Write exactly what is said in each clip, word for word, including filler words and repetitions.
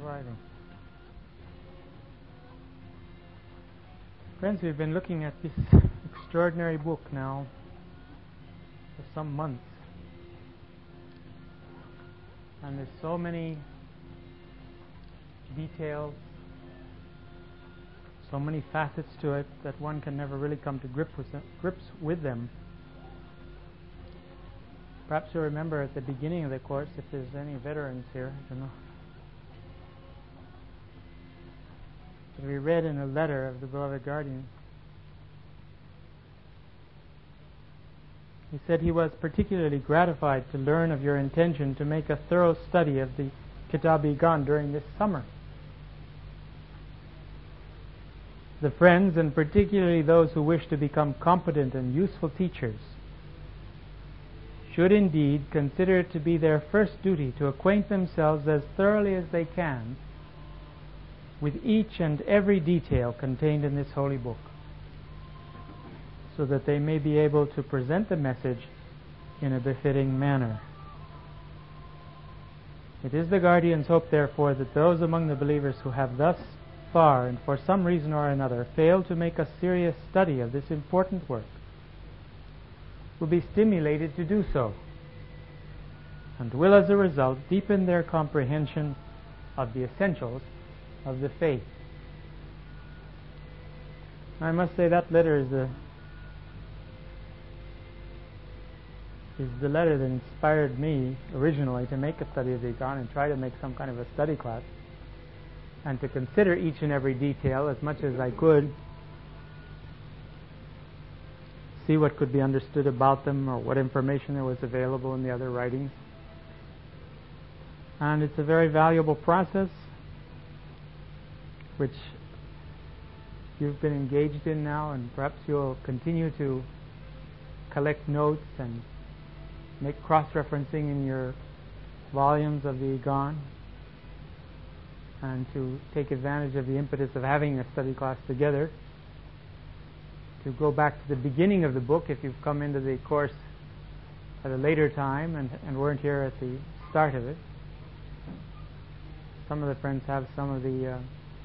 arriving. Friends, we've been looking at this extraordinary book now for some months. And there's so many details, so many facets to it that one can never really come to grip with them, grips with them. Perhaps you'll remember at the beginning of the course, if there's any veterans here, I don't know, that we read in a letter of the beloved guardian. He said he was particularly gratified to learn of your intention to make a thorough study of the Kitab-i-Iqan during this summer. The friends, and particularly those who wish to become competent and useful teachers, should indeed consider it to be their first duty to acquaint themselves as thoroughly as they can with each and every detail contained in this holy book, so that they may be able to present the message in a befitting manner. It is the Guardian's hope, therefore, that those among the believers who have thus far, and for some reason or another, failed to make a serious study of this important work, will be stimulated to do so, and will as a result deepen their comprehension of the essentials of the faith. I must say that letter is the is the letter that inspired me originally to make a study of the Iqan and try to make some kind of a study class, and to consider each and every detail as much as I could, see what could be understood about them or what information there was available in the other writings. And it's a very valuable process which you've been engaged in now, and perhaps you'll continue to collect notes and make cross-referencing in your volumes of the Iqan, and to take advantage of the impetus of having a study class together, to go back to the beginning of the book if you've come into the course at a later time and, and weren't here at the start of it. Some of the friends have some of the uh,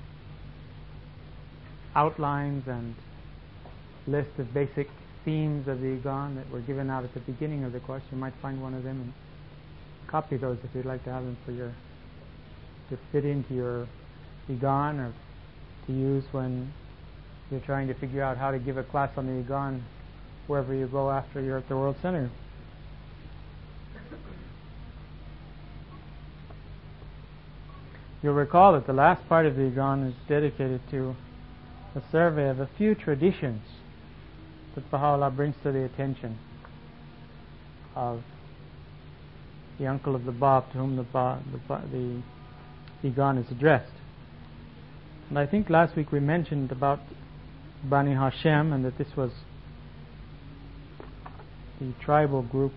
outlines and list of basic themes of the Iqan that were given out at the beginning of the course. You might find one of them and copy those if you'd like to have them for your to fit into your Iqan, or to use when you're trying to figure out how to give a class on the Iqan wherever you go after you're at the World Center. You'll recall that the last part of the Iqan is dedicated to a survey of a few traditions that Baha'u'llah brings to the attention of the uncle of the Bab to whom the, ba, the, ba, the Iqan is addressed. And I think last week we mentioned about Bani Hashem, and that this was the tribal group,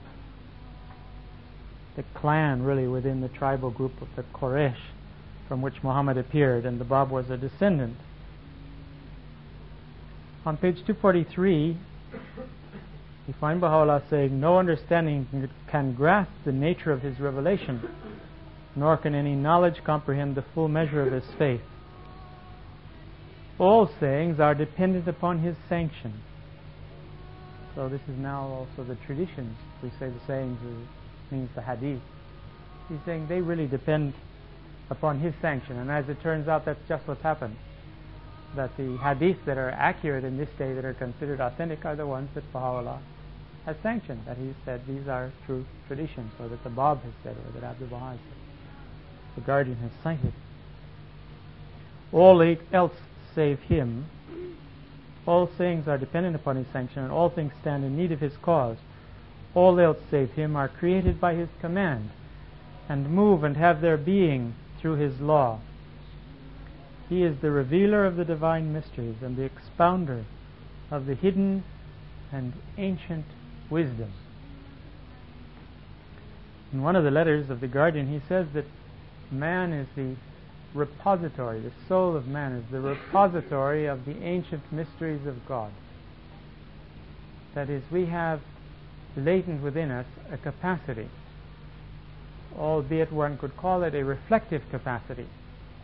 the clan really within the tribal group of the Quraysh from which Muhammad appeared, and the Bab was a descendant. On page two forty-three, you find Baha'u'llah saying, "No understanding can grasp the nature of his revelation, nor can any knowledge comprehend the full measure of his faith. All sayings are dependent upon his sanction." So this is now also the traditions. We say the sayings means the hadith. He's saying they really depend upon his sanction, and as it turns out, that's just what's happened. That the hadiths that are accurate in this day, that are considered authentic, are the ones that Baha'u'llah has sanctioned, that he said these are true traditions, or that the Bab has said, or that Abdul Baha has said, the Guardian has cited. All else save him, all sayings are dependent upon his sanction, and all things stand in need of his cause. All else save him are created by his command, and move and have their being through his law. He is the revealer of the divine mysteries and the expounder of the hidden and ancient wisdom. In one of the letters of the Guardian, he says that man is the repository, the soul of man is the repository of the ancient mysteries of God. That is, we have latent within us a capacity, albeit one could call it a reflective capacity,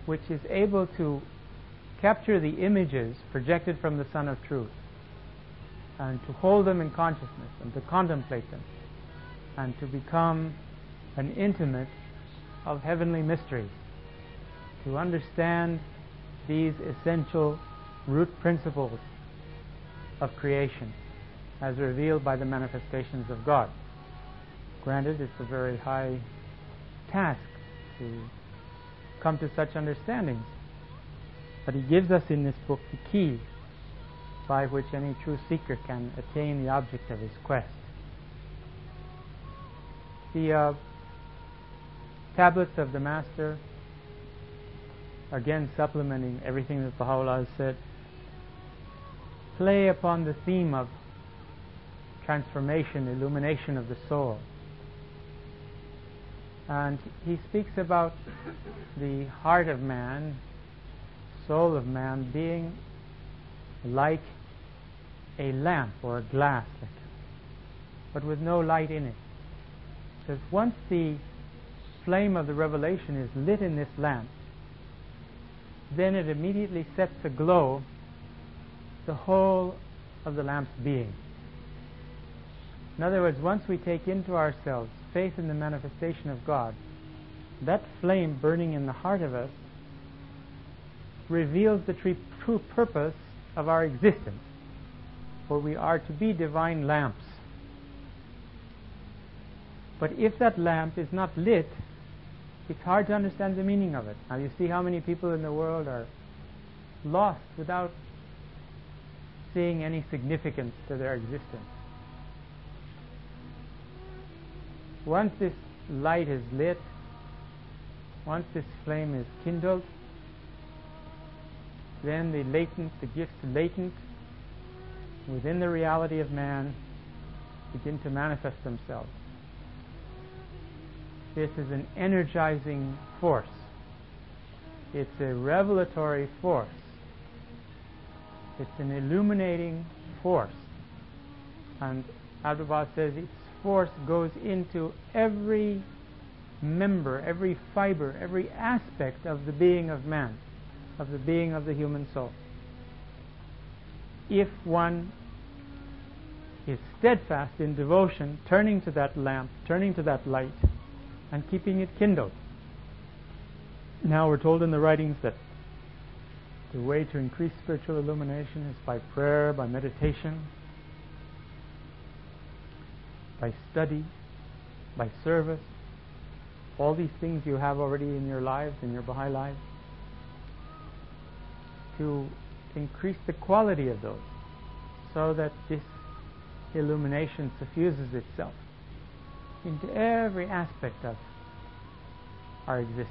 which is able to capture the images projected from the Sun of Truth and to hold them in consciousness and to contemplate them and to become an intimate of heavenly mysteries, to understand these essential root principles of creation as revealed by the manifestations of God. Granted, it's a very high task to come to such understandings, but he gives us in this book the key by which any true seeker can attain the object of his quest. The uh, tablets of the Master, again supplementing everything that Baha'u'llah has said, play upon the theme of transformation, illumination of the soul. And he speaks about the heart of man, soul of man, being like a lamp or a glass, but with no light in it. Because once the flame of the revelation is lit in this lamp, then it immediately sets aglow the whole of the lamp's being. In other words, once we take into ourselves faith in the manifestation of God, that flame burning in the heart of us reveals the true, true purpose of our existence, for we are to be divine lamps. But if that lamp is not lit, it's hard to understand the meaning of it. Now you see how many people in the world are lost without seeing any significance to their existence. Once this light is lit, once this flame is kindled, then the latent, the gifts latent within the reality of man begin to manifest themselves. This is an energizing force. It's a revelatory force. It's an illuminating force. And Abdu'l-Baha says its force goes into every member, every fiber, every aspect of the being of man, of the being of the human soul. If one is steadfast in devotion, turning to that lamp, turning to that light, and keeping it kindled. Now we're told in the writings that the way to increase spiritual illumination is by prayer, by meditation, by study, by service. All these things you have already in your lives, in your Baha'i lives, to increase the quality of those so that this illumination suffuses itself into every aspect of our existence.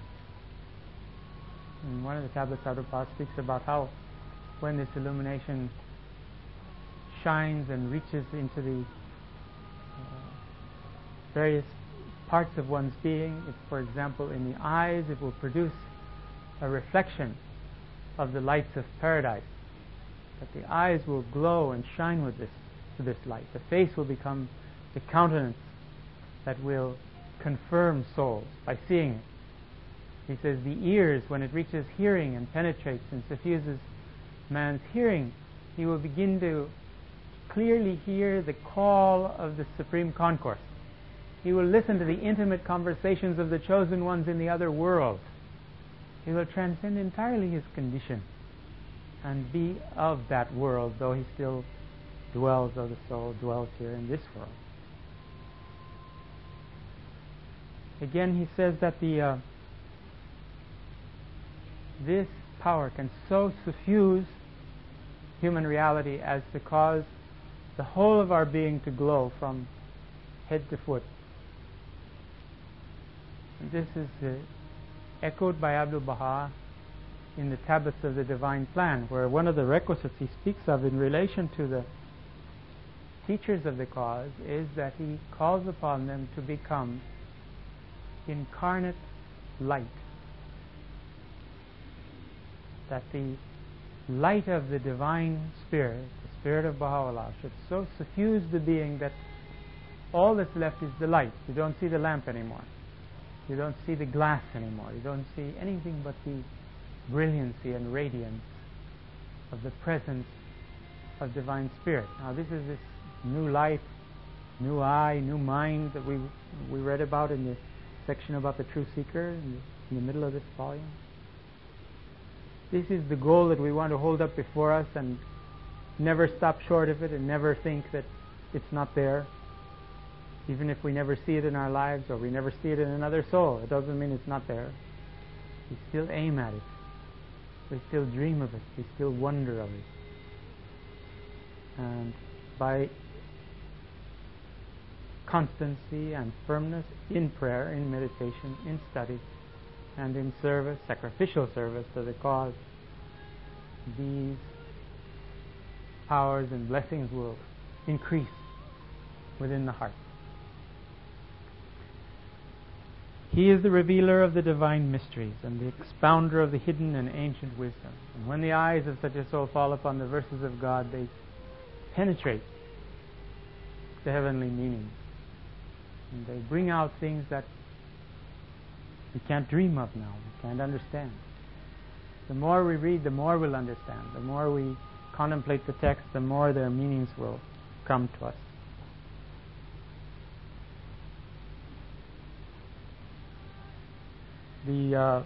And one of the tablets Abdu'l-Baha speaks about how when this illumination shines and reaches into the uh, various parts of one's being, if, for example, in the eyes, it will produce a reflection of the lights of paradise. That the eyes will glow and shine with this, with this light. The face will become the countenance that will confirm souls by seeing it. He says the ears, when it reaches hearing and penetrates and suffuses man's hearing, he will begin to clearly hear the call of the Supreme Concourse. He will listen to the intimate conversations of the chosen ones in the other world. He will transcend entirely his condition and be of that world, though he still dwells, though the soul dwells here in this world. Again, he says that the uh, this power can so suffuse human reality as to cause the whole of our being to glow from head to foot. And this is uh, echoed by Abdu'l-Baha in the Tablets of the Divine Plan, where one of the requisites he speaks of in relation to the teachers of the cause is that he calls upon them to become incarnate light. That the light of the Divine Spirit, the Spirit of Baha'u'llah, should so suffuse the being that all that's left is the light. You don't see the lamp anymore. You don't see the glass anymore. You don't see anything but the brilliancy and radiance of the presence of Divine Spirit. Now this is this new life, new eye, new mind that we we read about in the section about the true seeker in the, in the middle of this volume. This is the goal that we want to hold up before us and never stop short of it and never think that it's not there. Even if we never see it in our lives or we never see it in another soul, it doesn't mean it's not there. We still aim at it. We still dream of it. We still wonder of it. And by constancy and firmness in prayer, in meditation, in study, and in service, sacrificial service to the cause, these powers and blessings will increase within the heart. He is the revealer of the divine mysteries and the expounder of the hidden and ancient wisdom. And when the eyes of such a soul fall upon the verses of God, they penetrate the heavenly meanings. And they bring out things that we can't dream of now, we can't understand. The more we read, the more we'll understand. The more we contemplate the text, the more their meanings will come to us. The uh,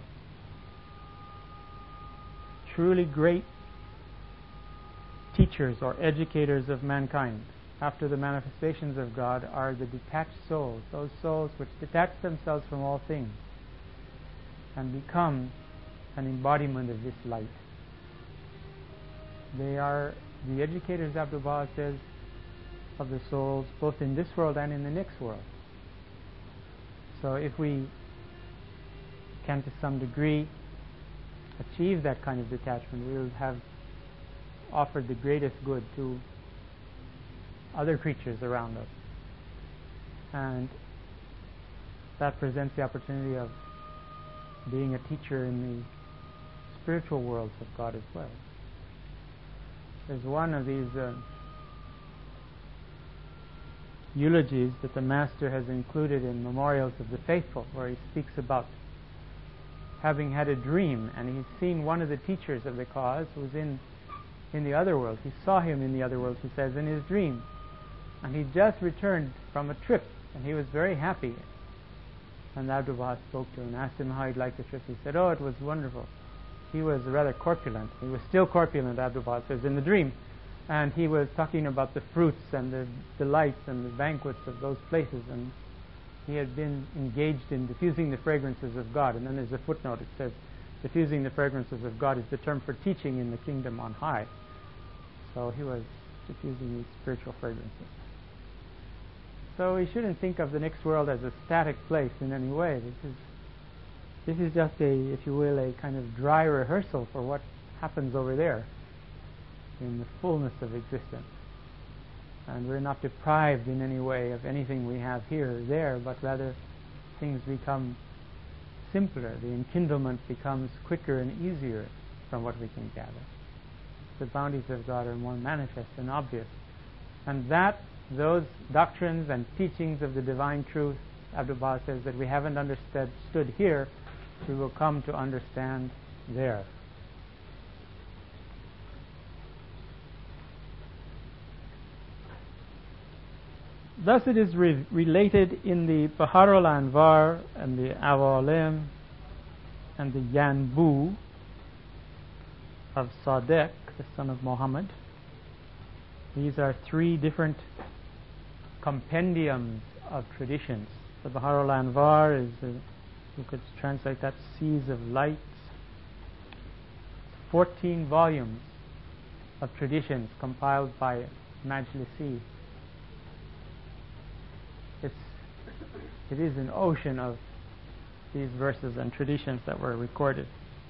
truly great teachers or educators of mankind after the manifestations of God are the detached souls, those souls which detach themselves from all things and become an embodiment of this light. They are the educators, Abdu'l-Baha says, of the souls both in this world and in the next world. So if we can to some degree achieve that kind of detachment, we will have offered the greatest good to other creatures around us. And that presents the opportunity of being a teacher in the spiritual worlds of God as well. There's one of these uh, eulogies that the Master has included in Memorials of the Faithful, where he speaks about having had a dream, and he's seen one of the teachers of the cause who was in in the other world. He saw him in the other world, he says, in his dream. And he just returned from a trip, and he was very happy. And Abdu'l-Baha spoke to him and asked him how he'd liked the trip. He said, oh, it was wonderful. He was rather corpulent. He was still corpulent, Abdu'l-Baha says, in the dream. And he was talking about the fruits and the delights and the banquets of those places. And he had been engaged in diffusing the fragrances of God. And then there's a footnote. It says, diffusing the fragrances of God is the term for teaching in the kingdom on high. So he was diffusing these spiritual fragrances. So we shouldn't think of the next world as a static place in any way. This is this is just a, if you will, a kind of dry rehearsal for what happens over there in the fullness of existence. And we're not deprived in any way of anything we have here or there, but rather things become simpler. The enkindlement becomes quicker and easier from what we can gather. The bounties of God are more manifest and obvious. And that, those doctrines and teachings of the divine truth, Abdu'l-Baha says, that we haven't understood stood here, we will come to understand there. Thus it is re- related in the Baharul Anvar and the Awalim and the Yanbu of Sadiq, the son of Muhammad. These are three different compendiums of traditions. The Baharul Anvar is, a, you could translate that, seas of light. fourteen volumes of traditions compiled by Majlisi. It's, it is an ocean of these verses and traditions that were recorded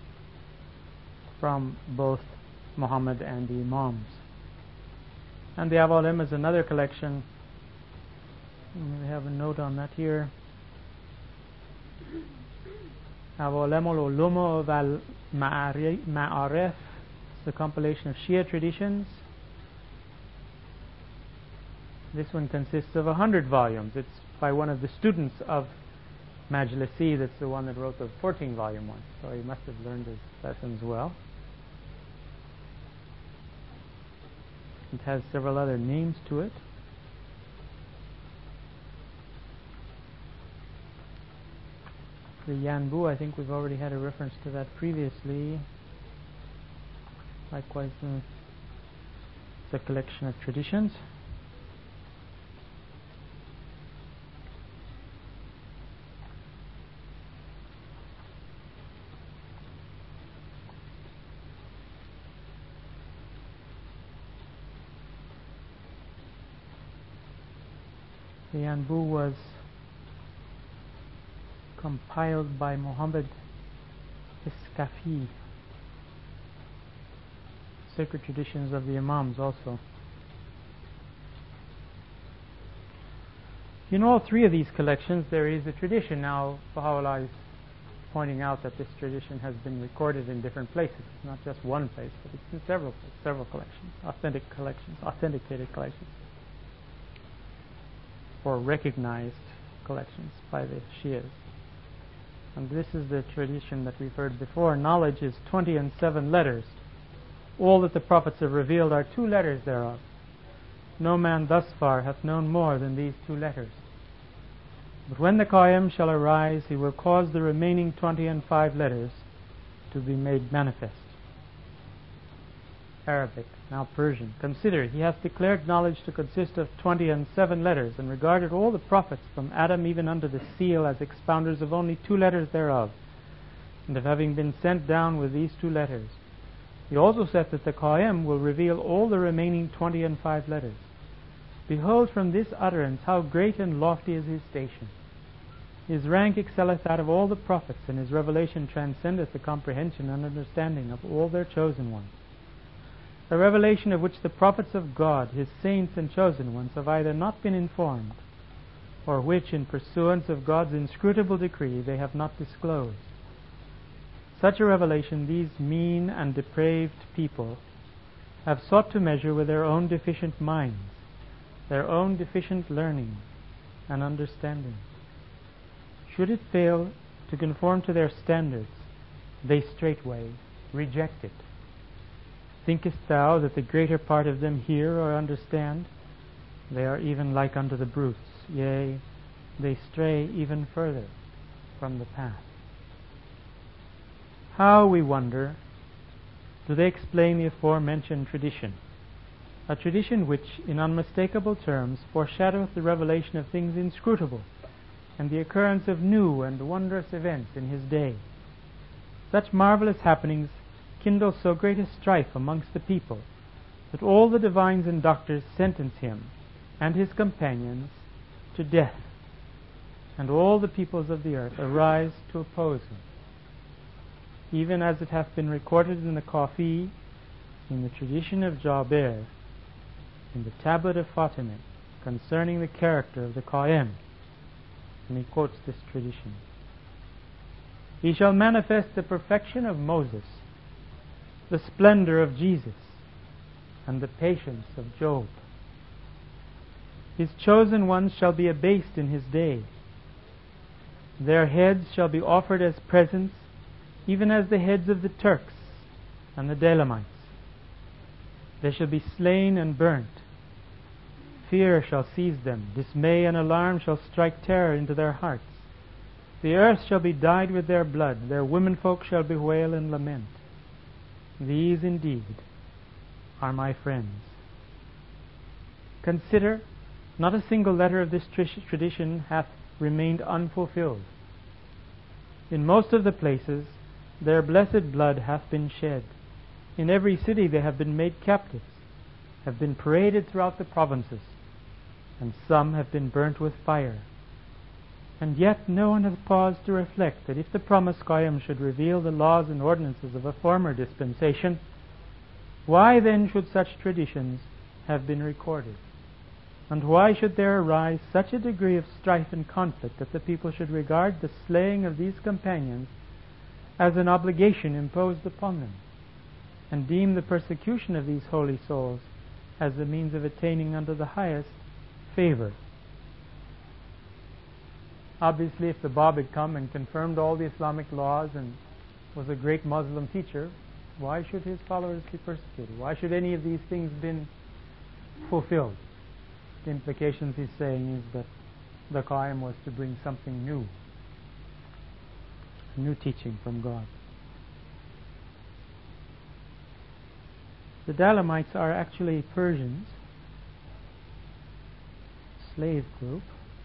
from both Muhammad and the Imams. And the Awalim is another collection. We have a note on that here. Awalim al-Ulum wal-Ma'arif, the compilation of Shia traditions. This one consists of a hundred volumes. It's by one of the students of Majlisi, that's the one that wrote the fourteen volume one. So he must have learned his lessons well. It has several other names to it. The Yanbu, I think we've already had a reference to that previously. Likewise, uh, it's a collection of traditions. The Yanbu was compiled by Muhammad Iskafi. Sacred Traditions of the Imams also. In all three of these collections there is a tradition. Now Baha'u'llah is pointing out that this tradition has been recorded in different places. It's not just one place, but it's in several places, several collections, authentic collections, authenticated collections, or recognized collections by the Shias. And this is the tradition that we've heard before. Knowledge is twenty and seven letters. All that the prophets have revealed are two letters thereof. No man thus far hath known more than these two letters. But when the Qayyim shall arise, he will cause the remaining twenty and five letters to be made manifest. Arabic, now Persian. Consider, he hath declared knowledge to consist of twenty and seven letters, and regarded all the prophets from Adam even unto the seal as expounders of only two letters thereof, and of having been sent down with these two letters. He also said that the Qayyim will reveal all the remaining twenty and five letters. Behold from this utterance how great and lofty is his station. His rank excelleth that of all the prophets, and his revelation transcendeth the comprehension and understanding of all their chosen ones. A revelation of which the prophets of God, his saints and chosen ones, have either not been informed, or which, in pursuance of God's inscrutable decree, they have not disclosed. Such a revelation these mean and depraved people have sought to measure with their own deficient minds, their own deficient learning and understanding. Should it fail to conform to their standards, they straightway reject it. Thinkest thou that the greater part of them hear or understand? They are even like unto the brutes, yea, they stray even further from the path. How, we wonder, do they explain the aforementioned tradition? A tradition which, in unmistakable terms, foreshadoweth the revelation of things inscrutable, and the occurrence of new and wondrous events in his day. Such marvelous happenings kindle so great a strife amongst the people, that all the divines and doctors sentence him and his companions to death, and all the peoples of the earth arise to oppose him. Even as it hath been recorded in the Kafi, in the tradition of Jaber, in the tablet of Fatimah, concerning the character of the Qayyim, and he quotes this tradition. He shall manifest the perfection of Moses, the splendor of Jesus, and the patience of Job. His chosen ones shall be abased in his day. Their heads shall be offered as presents, even as the heads of the Turks and the Delamites. They shall be slain and burnt. Fear shall seize them, dismay and alarm shall strike terror into their hearts. The earth shall be dyed with their blood, their womenfolk shall bewail and lament. These indeed are my friends. Consider, not a single letter of this tradition hath remained unfulfilled. In most of the places their blessed blood hath been shed. In every city they have been made captives, have been paraded throughout the provinces, and some have been burnt with fire. And yet no one hath paused to reflect that if the promised Qayyim should reveal the laws and ordinances of a former dispensation, why then should such traditions have been recorded? And why should there arise such a degree of strife and conflict that the people should regard the slaying of these companions as an obligation imposed upon them, and deem the persecution of these holy souls as the means of attaining unto the highest favor? Obviously, if the Bab had come and confirmed all the Islamic laws and was a great Muslim teacher, why should his followers be persecuted? Why should any of these things been fulfilled? The implications he's saying is that the Qaim was to bring something new, a new teaching from God. The Dalamites are actually Persians, slave group.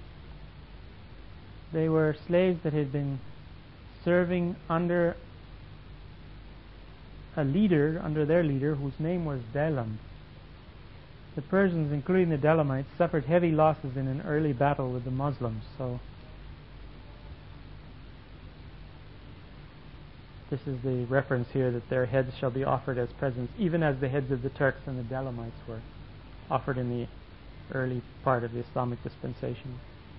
They were slaves that had been serving under a leader, under their leader, whose name was Dalam. The Persians, including the Dalamites, suffered heavy losses in an early battle with the Muslims. So this is the reference here that their heads shall be offered as presents, even as the heads of the Turks and the Dalamites were offered in the early part of the Islamic dispensation.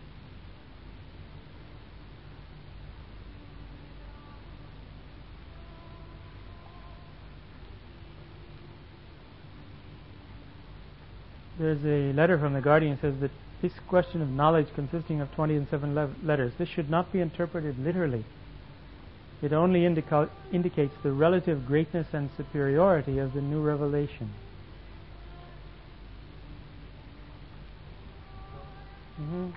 There's a letter from the Guardian that says that this question of knowledge consisting of twenty and seven le- letters, this should not be interpreted literally. It only indica- indicates the relative greatness and superiority of the new revelation. Mm-hmm.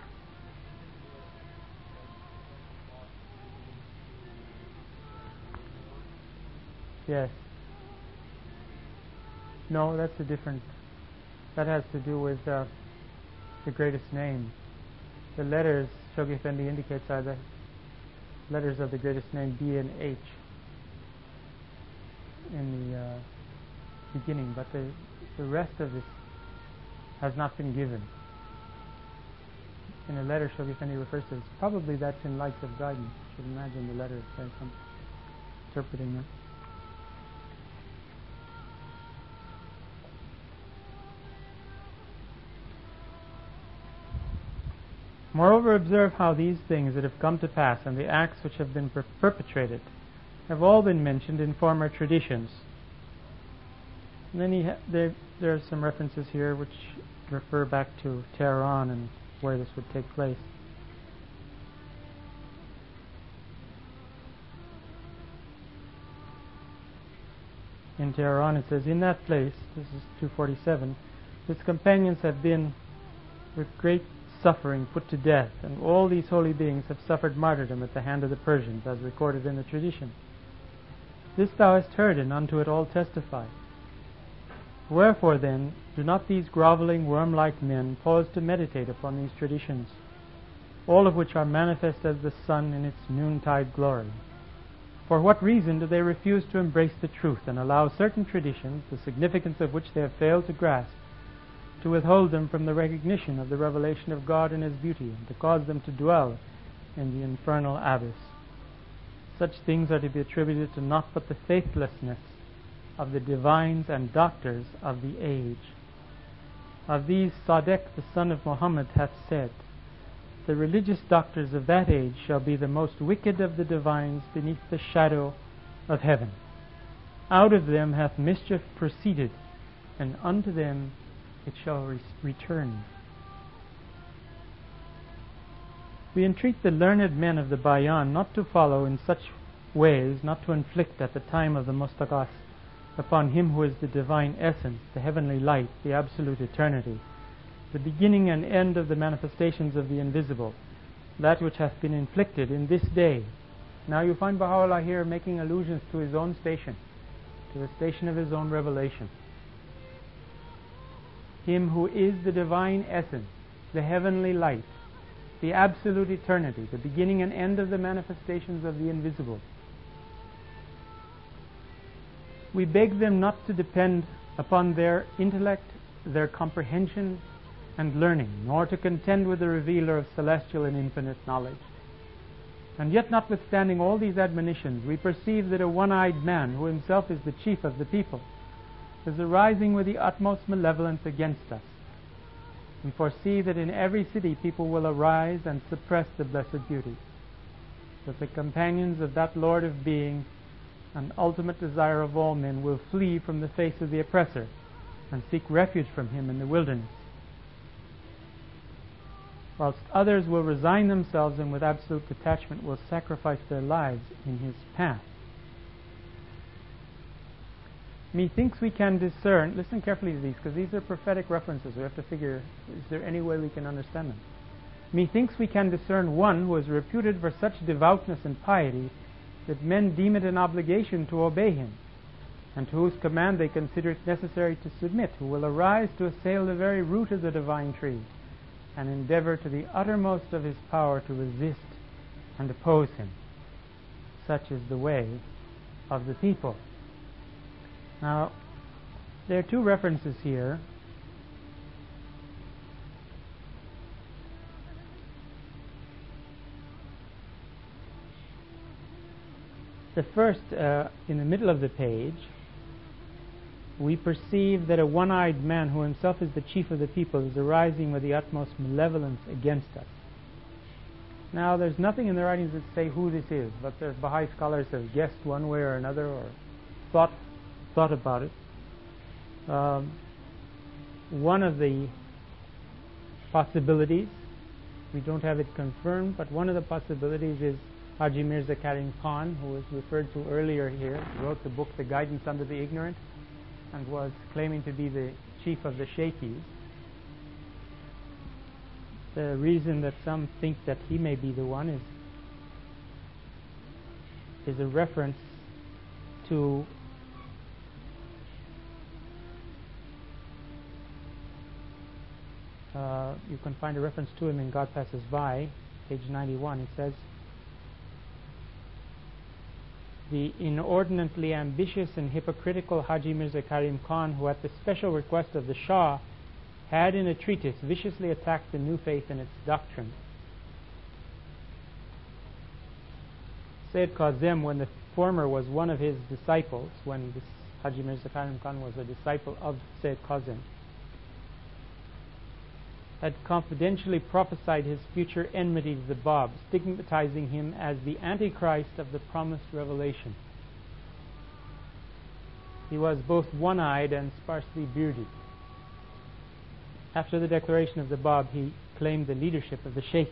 Yes. No, that's a different... That has to do with uh, the greatest name. The letters, Shoghi Effendi indicates, are the letters of the greatest name, B and H, in the uh, beginning. But the, the rest of this has not been given. In a letter, Shoghi Effendi refers to this. Probably that's in Lights of Guidance. You should imagine the letter saying something, interpreting that. Moreover, observe how these things that have come to pass and the acts which have been per- perpetrated have all been mentioned in former traditions. And then he ha- there, there are some references here which refer back to Tehran and where this would take place. In Tehran it says, in that place, this is two forty-seven, his companions have been with great suffering put to death, and all these holy beings have suffered martyrdom at the hand of the Persians, as recorded in the tradition. This thou hast heard, and unto it all testify. Wherefore then, do not these groveling worm-like men pause to meditate upon these traditions, all of which are manifest as the sun in its noontide glory? For what reason do they refuse to embrace the truth, and allow certain traditions, the significance of which they have failed to grasp, to withhold them from the recognition of the revelation of God and His beauty, and to cause them to dwell in the infernal abyss? Such things are to be attributed to naught but the faithlessness of the divines and doctors of the age. Of these Sadek, the son of Muhammad, hath said, the religious doctors of that age shall be the most wicked of the divines beneath the shadow of heaven. Out of them hath mischief proceeded, and unto them it shall re- return. We entreat the learned men of the Bayan not to follow in such ways, not to inflict at the time of the Mustaghas upon him who is the divine essence, the heavenly light, the absolute eternity, the beginning and end of the manifestations of the invisible, that which hath been inflicted in this day. Now you find Baha'u'llah here making allusions to his own station, to the station of his own revelation. Him who is the divine essence, the heavenly light, the absolute eternity, the beginning and end of the manifestations of the invisible. We beg them not to depend upon their intellect, their comprehension and learning, nor to contend with the revealer of celestial and infinite knowledge. And yet, notwithstanding all these admonitions, we perceive that a one-eyed man, who himself is the chief of the people, is arising with the utmost malevolence against us. We foresee that in every city people will arise and suppress the blessed beauty, that the companions of that Lord of being and ultimate desire of all men will flee from the face of the oppressor and seek refuge from him in the wilderness. whilst others will resign themselves and with absolute detachment will sacrifice their lives in his path. Methinks we can discern, listen carefully to these, because these are prophetic references. We have to figure, is there any way we can understand them? Methinks we can discern one who is reputed for such devoutness and piety that men deem it an obligation to obey him, and to whose command they consider it necessary to submit, who will arise to assail the very root of the divine tree, and endeavor to the uttermost of his power to resist and oppose him. Such is the way of the people. Now, there are two references here. The first, uh, in the middle of the page, we perceive that a one-eyed man who himself is the chief of the people is arising with the utmost malevolence against us. Now, there's nothing in the writings that say who this is, but the Baha'i scholars have guessed one way or another, or thought thought about it. Um, one of the possibilities, we don't have it confirmed, but one of the possibilities is Haji Mirza Karim Khan, who was referred to earlier here, wrote the book The Guidance Unto the Ignorant, and was claiming to be the chief of the Shaykhis. The reason that some think that he may be the one is is a reference to uh, you can find a reference to him in God Passes By, page ninety-one. It says, the inordinately ambitious and hypocritical Haji Mirza Karim Khan, who at the special request of the Shah had in a treatise viciously attacked the new faith and its doctrine. Sayyid Kazim, when the former was one of his disciples, when this Haji Mirza Karim Khan was a disciple of Sayyid Kazim, had confidentially prophesied his future enmity to the Bab, stigmatizing him as the Antichrist of the promised revelation. He was both one-eyed and sparsely bearded. After the declaration of the Bab, he claimed the leadership of the Shaykhis.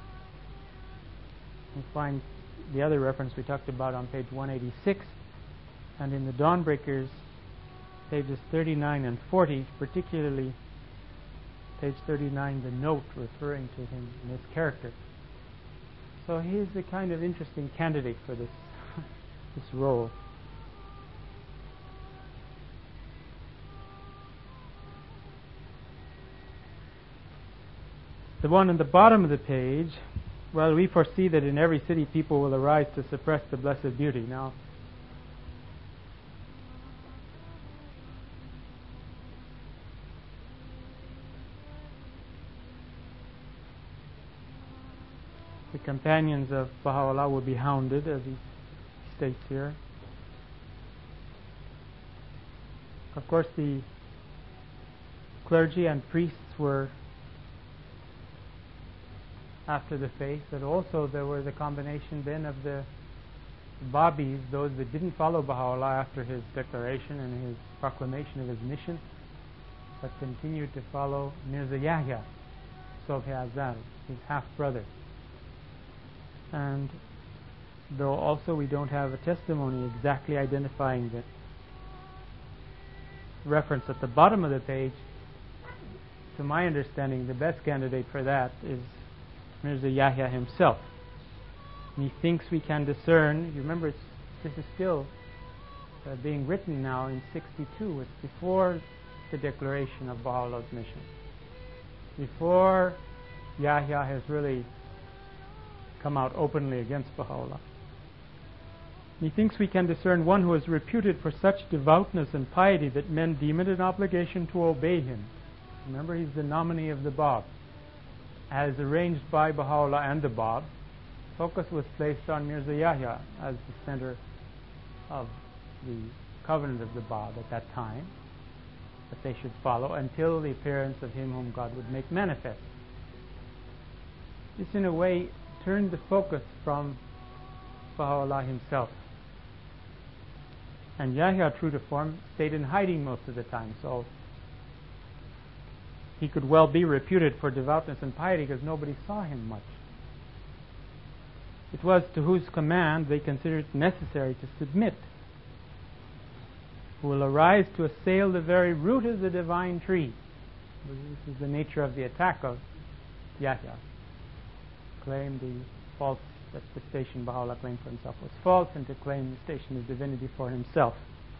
You'll find the other reference we talked about on page one eighty-six, and in the Dawnbreakers, pages thirty-nine and forty, particularly page thirty-nine, the note referring to him in his character. So he is a kind of interesting candidate for this, this role. The one at the bottom of the page, well, we foresee that in every city people will arise to suppress the blessed beauty. Now, the companions of Baha'u'llah will be hounded, as he states here. Of course, the clergy and priests were after the faith, but also there was a combination then of the Babis, those that didn't follow Baha'u'llah after his declaration and his proclamation of his mission, but continued to follow Mirza Yahya Sobh Azal, his half-brother. And though also we don't have a testimony exactly identifying the reference at the bottom of the page, to my understanding, the best candidate for that is Mirza Yahya himself. Methinks we can discern, you remember, it's, this is still uh, being written now in sixty-two. It's before the declaration of Baha'u'llah's mission, before Yahya has really come out openly against Baha'u'llah. Methinks we can discern one who is reputed for such devoutness and piety that men deem it an obligation to obey him. Remember, he's the nominee of the Bab. As arranged by Baha'u'llah and the Bab, focus was placed on Mirza Yahya as the center of the covenant of the Bab at that time, that they should follow until the appearance of him whom God would make manifest. This, in a way, turned the focus from Baha'u'llah himself. And Yahya, true to form, stayed in hiding most of the time. So he could well be reputed for devoutness and piety because nobody saw him much. It was to whose command they considered it necessary to submit, who will arise to assail the very root of the divine tree. This is the nature of the attack of Yahya. Claim the false, that the station Baha'u'llah claimed for himself was false, and to claim the station of divinity for himself.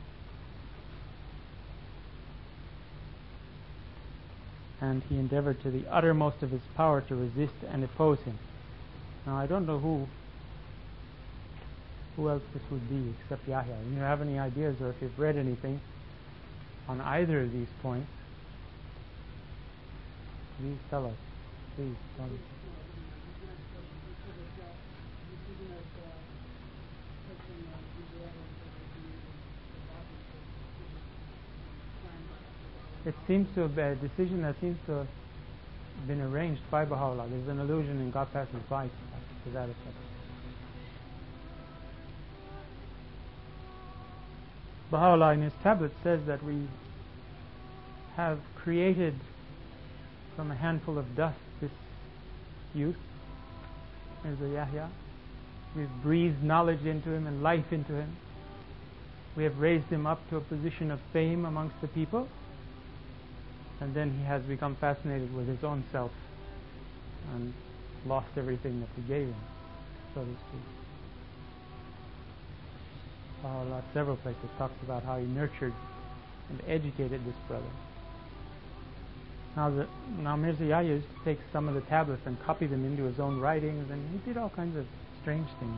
And he endeavored to the uttermost of his power to resist and oppose him. Now, I don't know who who else this would be except Yahya. If you have any ideas, or if you've read anything on either of these points, please tell us. Please tell us. It seems to have been a decision that seems to have been arranged by Baha'u'llah. There's an allusion in God Passes By to that effect. Baha'u'llah in his tablet says that we have created from a handful of dust this youth, Mirza Yahya. We've breathed knowledge into him and life into him. We have raised him up to a position of fame amongst the people, and then he has become fascinated with his own self and lost everything that we gave him, so to speak. Baha'u'llah at several places talks about how he nurtured and educated this brother. Now, the, now Mirza Yahya used to take some of the tablets and copy them into his own writings, and he did all kinds of strange things.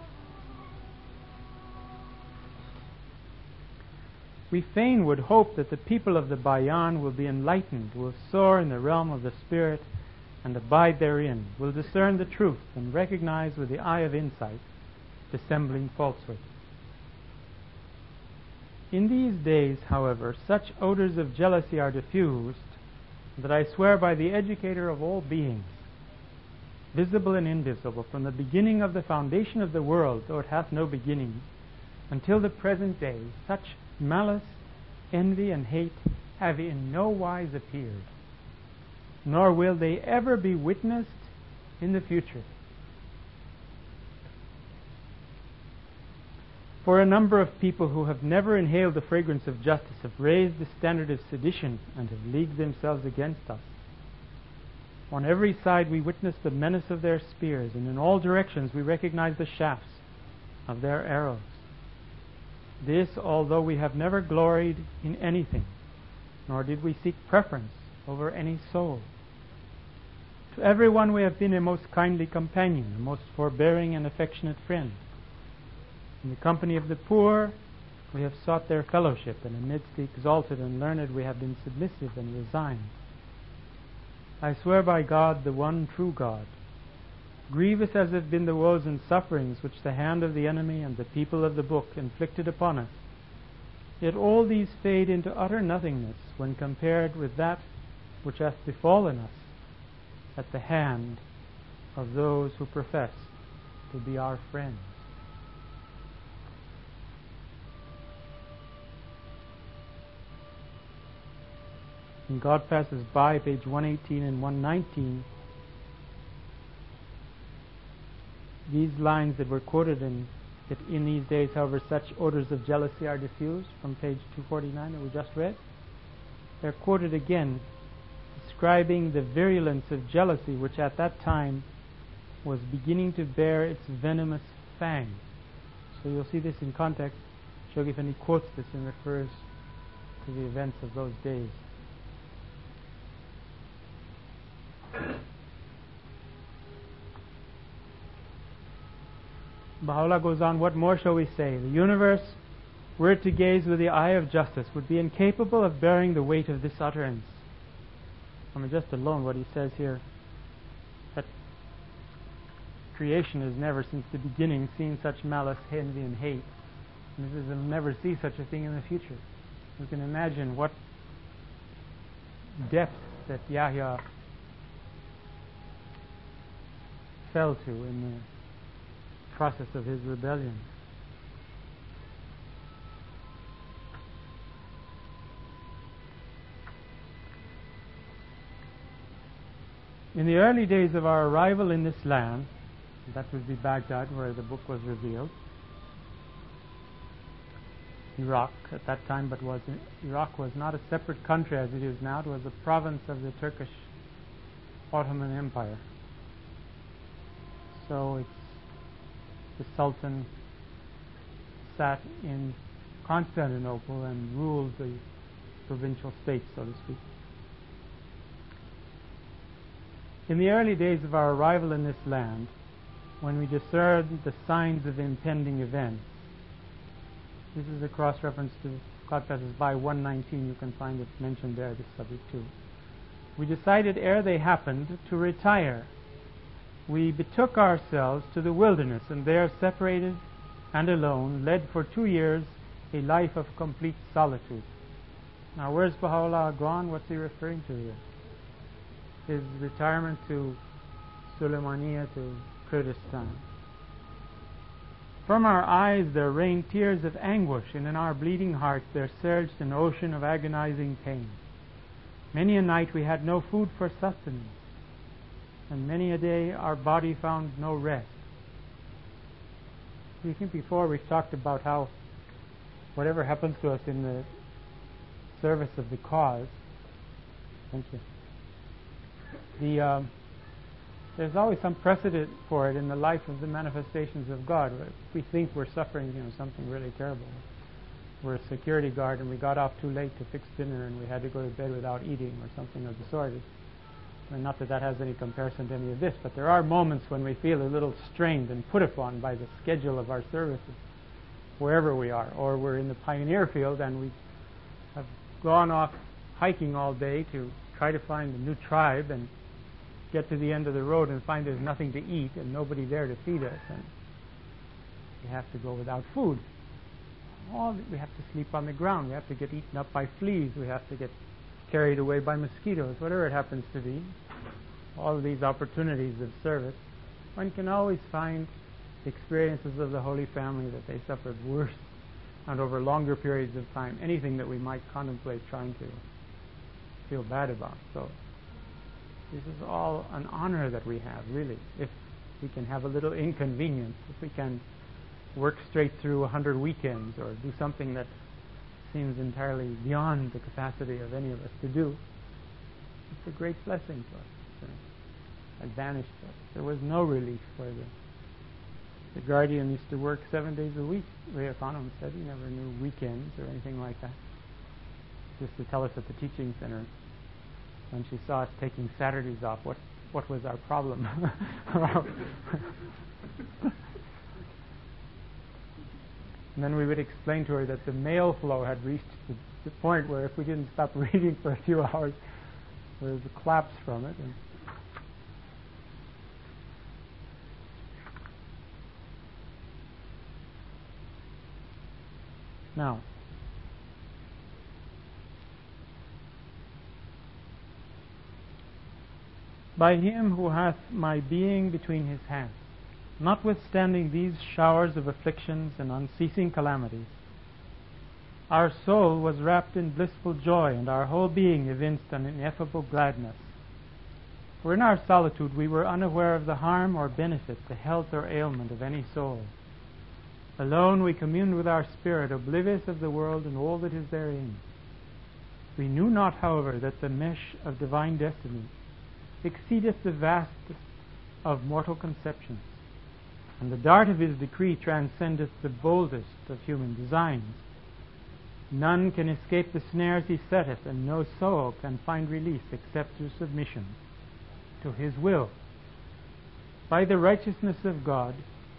We fain would hope that the people of the Bayan will be enlightened, will soar in the realm of the spirit and abide therein, will discern the truth and recognize with the eye of insight dissembling falsehood. In these days, however, such odors of jealousy are diffused that I swear by the educator of all beings, visible and invisible, from the beginning of the foundation of the world, though it hath no beginning, until the present day, such malice, envy, and hate have in no wise appeared, nor will they ever be witnessed in the future. For a number of people who have never inhaled the fragrance of justice have raised the standard of sedition and have leagued themselves against us. On every side we witness the menace of their spears, and in all directions we recognize the shafts of their arrows. This, although we have never gloried in anything, nor did we seek preference over any soul. To everyone we have been a most kindly companion, a most forbearing and affectionate friend. In the company of the poor, we have sought their fellowship, and amidst the exalted and learned, we have been submissive and resigned. I swear by God, the one true God, grievous as have been the woes and sufferings which the hand of the enemy and the people of the book inflicted upon us, yet all these fade into utter nothingness when compared with that which hath befallen us at the hand of those who profess to be our friends. In God Passes By, page one eighteen and one nineteen, these lines that were quoted in that in these days, however, such odors of jealousy are diffused, from page two forty-nine that we just read, they're quoted again, describing the virulence of jealousy which at that time was beginning to bear its venomous fang. So you'll see this in context. Shoghi Effendi quotes this and refers to the events of those days. Baha'u'llah goes on, what more shall we say? The universe, were it to gaze with the eye of justice, would be incapable of bearing the weight of this utterance. I mean, just alone what he says here, that creation has never since the beginning seen such malice, envy, and hate. And it will never see such a thing in the future. You can imagine what depth that Yahya fell to in the process of his rebellion. In the early days of our arrival in this land, that would be Baghdad, where the book was revealed, Iraq at that time, but was Iraq was not a separate country as it is now. It was a province of the Turkish Ottoman Empire. So it's the Sultan sat in Constantinople and ruled the provincial states, so to speak. In the early days of our arrival in this land, when we discerned the signs of impending events, this is a cross-reference to God Passes By one nineteen. You can find it mentioned there, this subject too. We decided ere they happened to retire. We betook ourselves to the wilderness, and there, separated and alone, led for two years a life of complete solitude. Now, where's Baha'u'llah gone? What's he referring to here? His retirement to Suleymaniya, to Kurdistan. From our eyes there rained tears of anguish, and in our bleeding hearts there surged an ocean of agonizing pain. Many a night we had no food for sustenance, and many a day our body found no rest. I think before we've talked about how whatever happens to us in the service of the cause, thank you, the um, there's always some precedent for it in the life of the manifestations of God. If we think we're suffering, you know, something really terrible, we're a security guard and we got off too late to fix dinner and we had to go to bed without eating or something of the sort. And not that that has any comparison to any of this, but there are moments when we feel a little strained and put upon by the schedule of our services, wherever we are. Or we're in the pioneer field and we have gone off hiking all day to try to find a new tribe and get to the end of the road and find there's nothing to eat and nobody there to feed us, and we have to go without food. All we have to sleep on the ground. We have to get eaten up by fleas. We have to get carried away by mosquitoes, whatever it happens to be. All of these opportunities of service, one can always find experiences of the Holy Family that they suffered worse and over longer periods of time, anything that we might contemplate trying to feel bad about. So this is all an honor that we have, really, if we can have a little inconvenience, if we can work straight through a hundred weekends or do something that seems entirely beyond the capacity of any of us to do. It's a great blessing to us. It's an advantage to us. There was no relief for the the guardian used to work seven days a week. Rhea Khanum said he never knew weekends or anything like that. Just to tell us at the teaching center, when she saw us taking Saturdays off, what what was our problem? And then we would explain to her that the mail flow had reached the, the point where if we didn't stop reading for a few hours, there was a collapse from it. And now, by him who hath my being between his hands, notwithstanding these showers of afflictions and unceasing calamities, our soul was wrapped in blissful joy, and our whole being evinced an ineffable gladness. For in our solitude we were unaware of the harm or benefit, the health or ailment of any soul. Alone we communed with our spirit, oblivious of the world and all that is therein. We knew not, however, that the mesh of divine destiny exceedeth the vastest of mortal conceptions, and the dart of his decree transcendeth the boldest of human designs. None can escape the snares he setteth, and no soul can find release except through submission to his will. By the righteousness of God,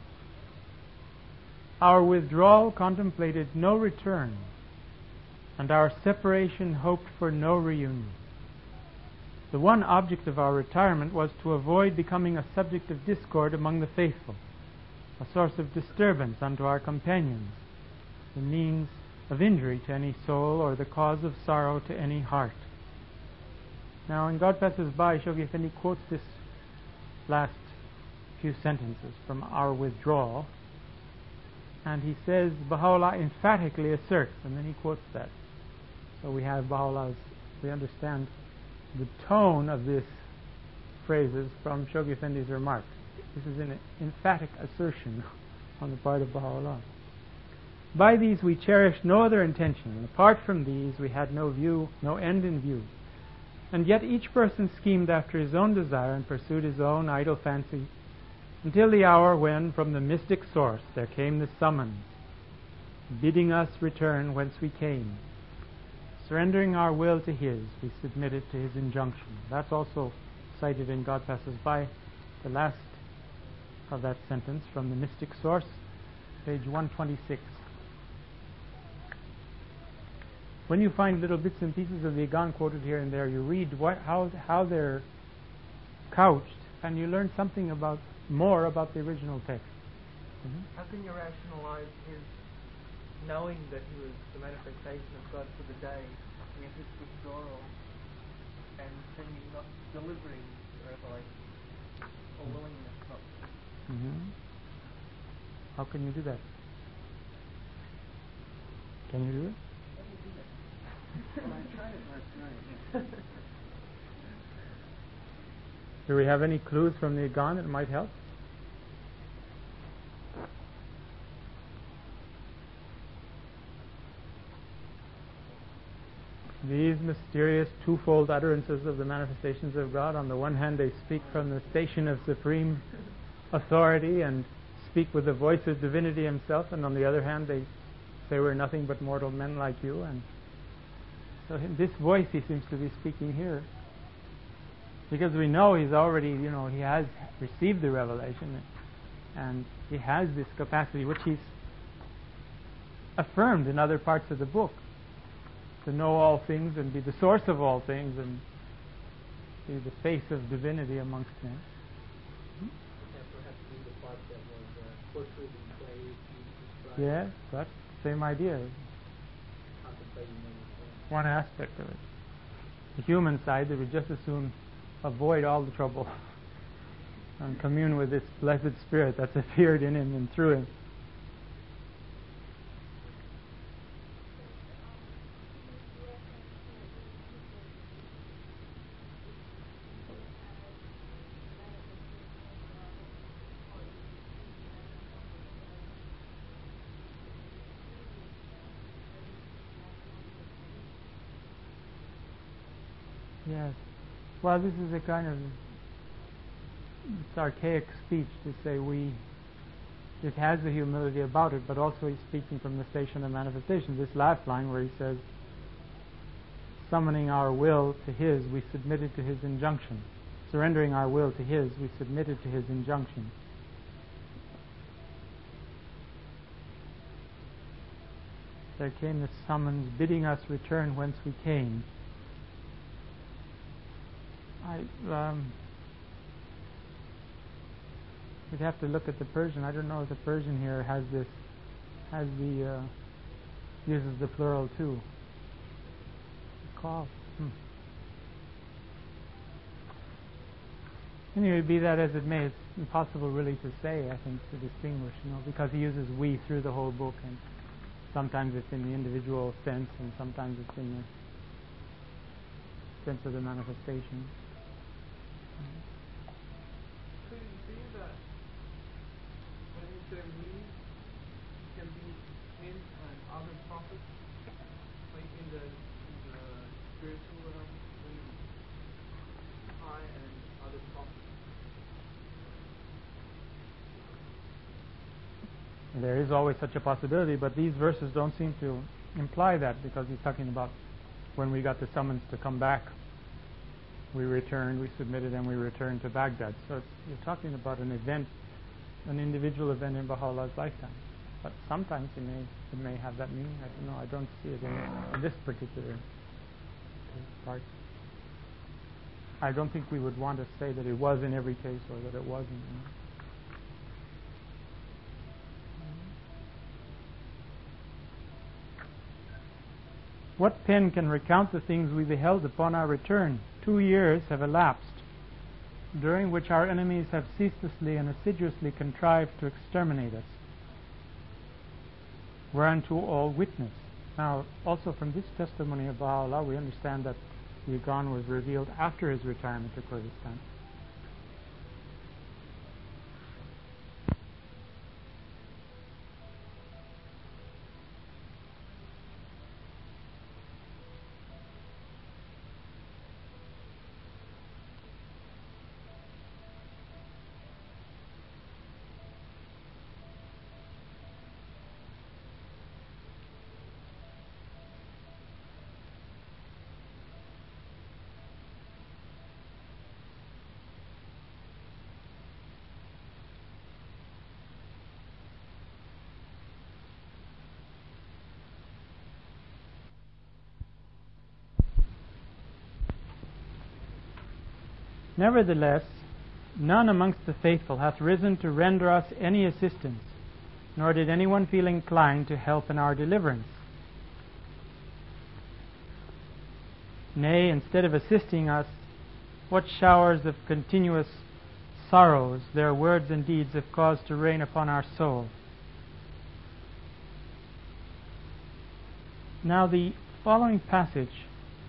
our withdrawal contemplated no return, and our separation hoped for no reunion. The one object of our retirement was to avoid becoming a subject of discord among the faithful, a source of disturbance unto our companions, the means of injury to any soul, or the cause of sorrow to any heart. Now, in God Passes By, Shoghi Effendi quotes this last few sentences from our withdrawal, and he says, Baha'u'llah emphatically asserts, and then he quotes that. So we have Baha'u'llah's, we understand the tone of this phrases from Shoghi Effendi's remarks. This is an emphatic assertion on the part of Baha'u'llah. By these we cherished no other intention, and apart from these we had no view, no end in view. And yet each person schemed after his own desire and pursued his own idle fancy, until the hour when from the mystic source there came the summons, bidding us return whence we came. Surrendering our will to His, we submitted to His injunction. That's also cited in God Passers By, the last of that sentence from the mystic source, page one twenty-six. When you find little bits and pieces of the Igan quoted here and there, you read what, how, how they're couched, and you learn something about more about the original text. Mm-hmm. How can you rationalize his knowing that he was the manifestation of God for the day, and his withdrawal, and seeming not delivering the revelation, or willingness not to? Mm-hmm. How can you do that? Can you do it? How do you do that? Well, I tried it last night. Do we have any clues from the Igan that might help? These mysterious twofold utterances of the manifestations of God, on the one hand they speak from the station of supreme authority and speak with the voice of divinity Himself, and on the other hand they say we're nothing but mortal men like you. And so this voice He seems to be speaking here, because we know He's already, you know, He has received the revelation, and He has this capacity which He's affirmed in other parts of the book, to know all things and be the source of all things and be the face of divinity amongst men. And perhaps be the part that was uh, portrayed in plays, music, Yes, that's the same idea. contemplating anything. One aspect of it. The human side, they would just as soon avoid all the trouble and commune with this blessed Spirit that's appeared in him and through him. Yes. Well, this is a kind of it's archaic speech to say we. It has the humility about it, but also he's speaking from the station of manifestation. This last line where he says, summoning our will to His, we submitted to His injunction. Surrendering our will to His, we submitted to His injunction. There came the summons bidding us return whence we came. I, um, we'd have to look at the Persian. I don't know if the Persian here has this, has the, uh, uses the plural too. Call. Hmm. Anyway, be that as it may, it's impossible really to say, I think, to distinguish, you know, because he uses we through the whole book, and sometimes it's in the individual sense, and sometimes it's in the sense of the manifestation. Could it be that when you say we, can be him and other prophets, like in the, in the spiritual realm, when I and other prophets? There is always such a possibility, but these verses don't seem to imply that, because he's talking about when we got the summons to come back, we returned, we submitted, and we returned to Baghdad. So it's, you're talking about an event, an individual event in Baha'u'llah's lifetime. But sometimes it may, it may have that meaning. I don't know. I don't see it in, in this particular part. I don't think we would want to say that it was in every case or that it wasn't. You know. What pen can recount the things we beheld upon our return? Two years have elapsed, during which our enemies have ceaselessly and assiduously contrived to exterminate us, whereunto all witness. Now, also from this testimony of Baha'u'llah, we understand that the Igan was revealed after his retirement to Kurdistan. Nevertheless, none amongst the faithful hath risen to render us any assistance, nor did anyone feel inclined to help in our deliverance. Nay, instead of assisting us, what showers of continuous sorrows their words and deeds have caused to rain upon our soul. Now the following passage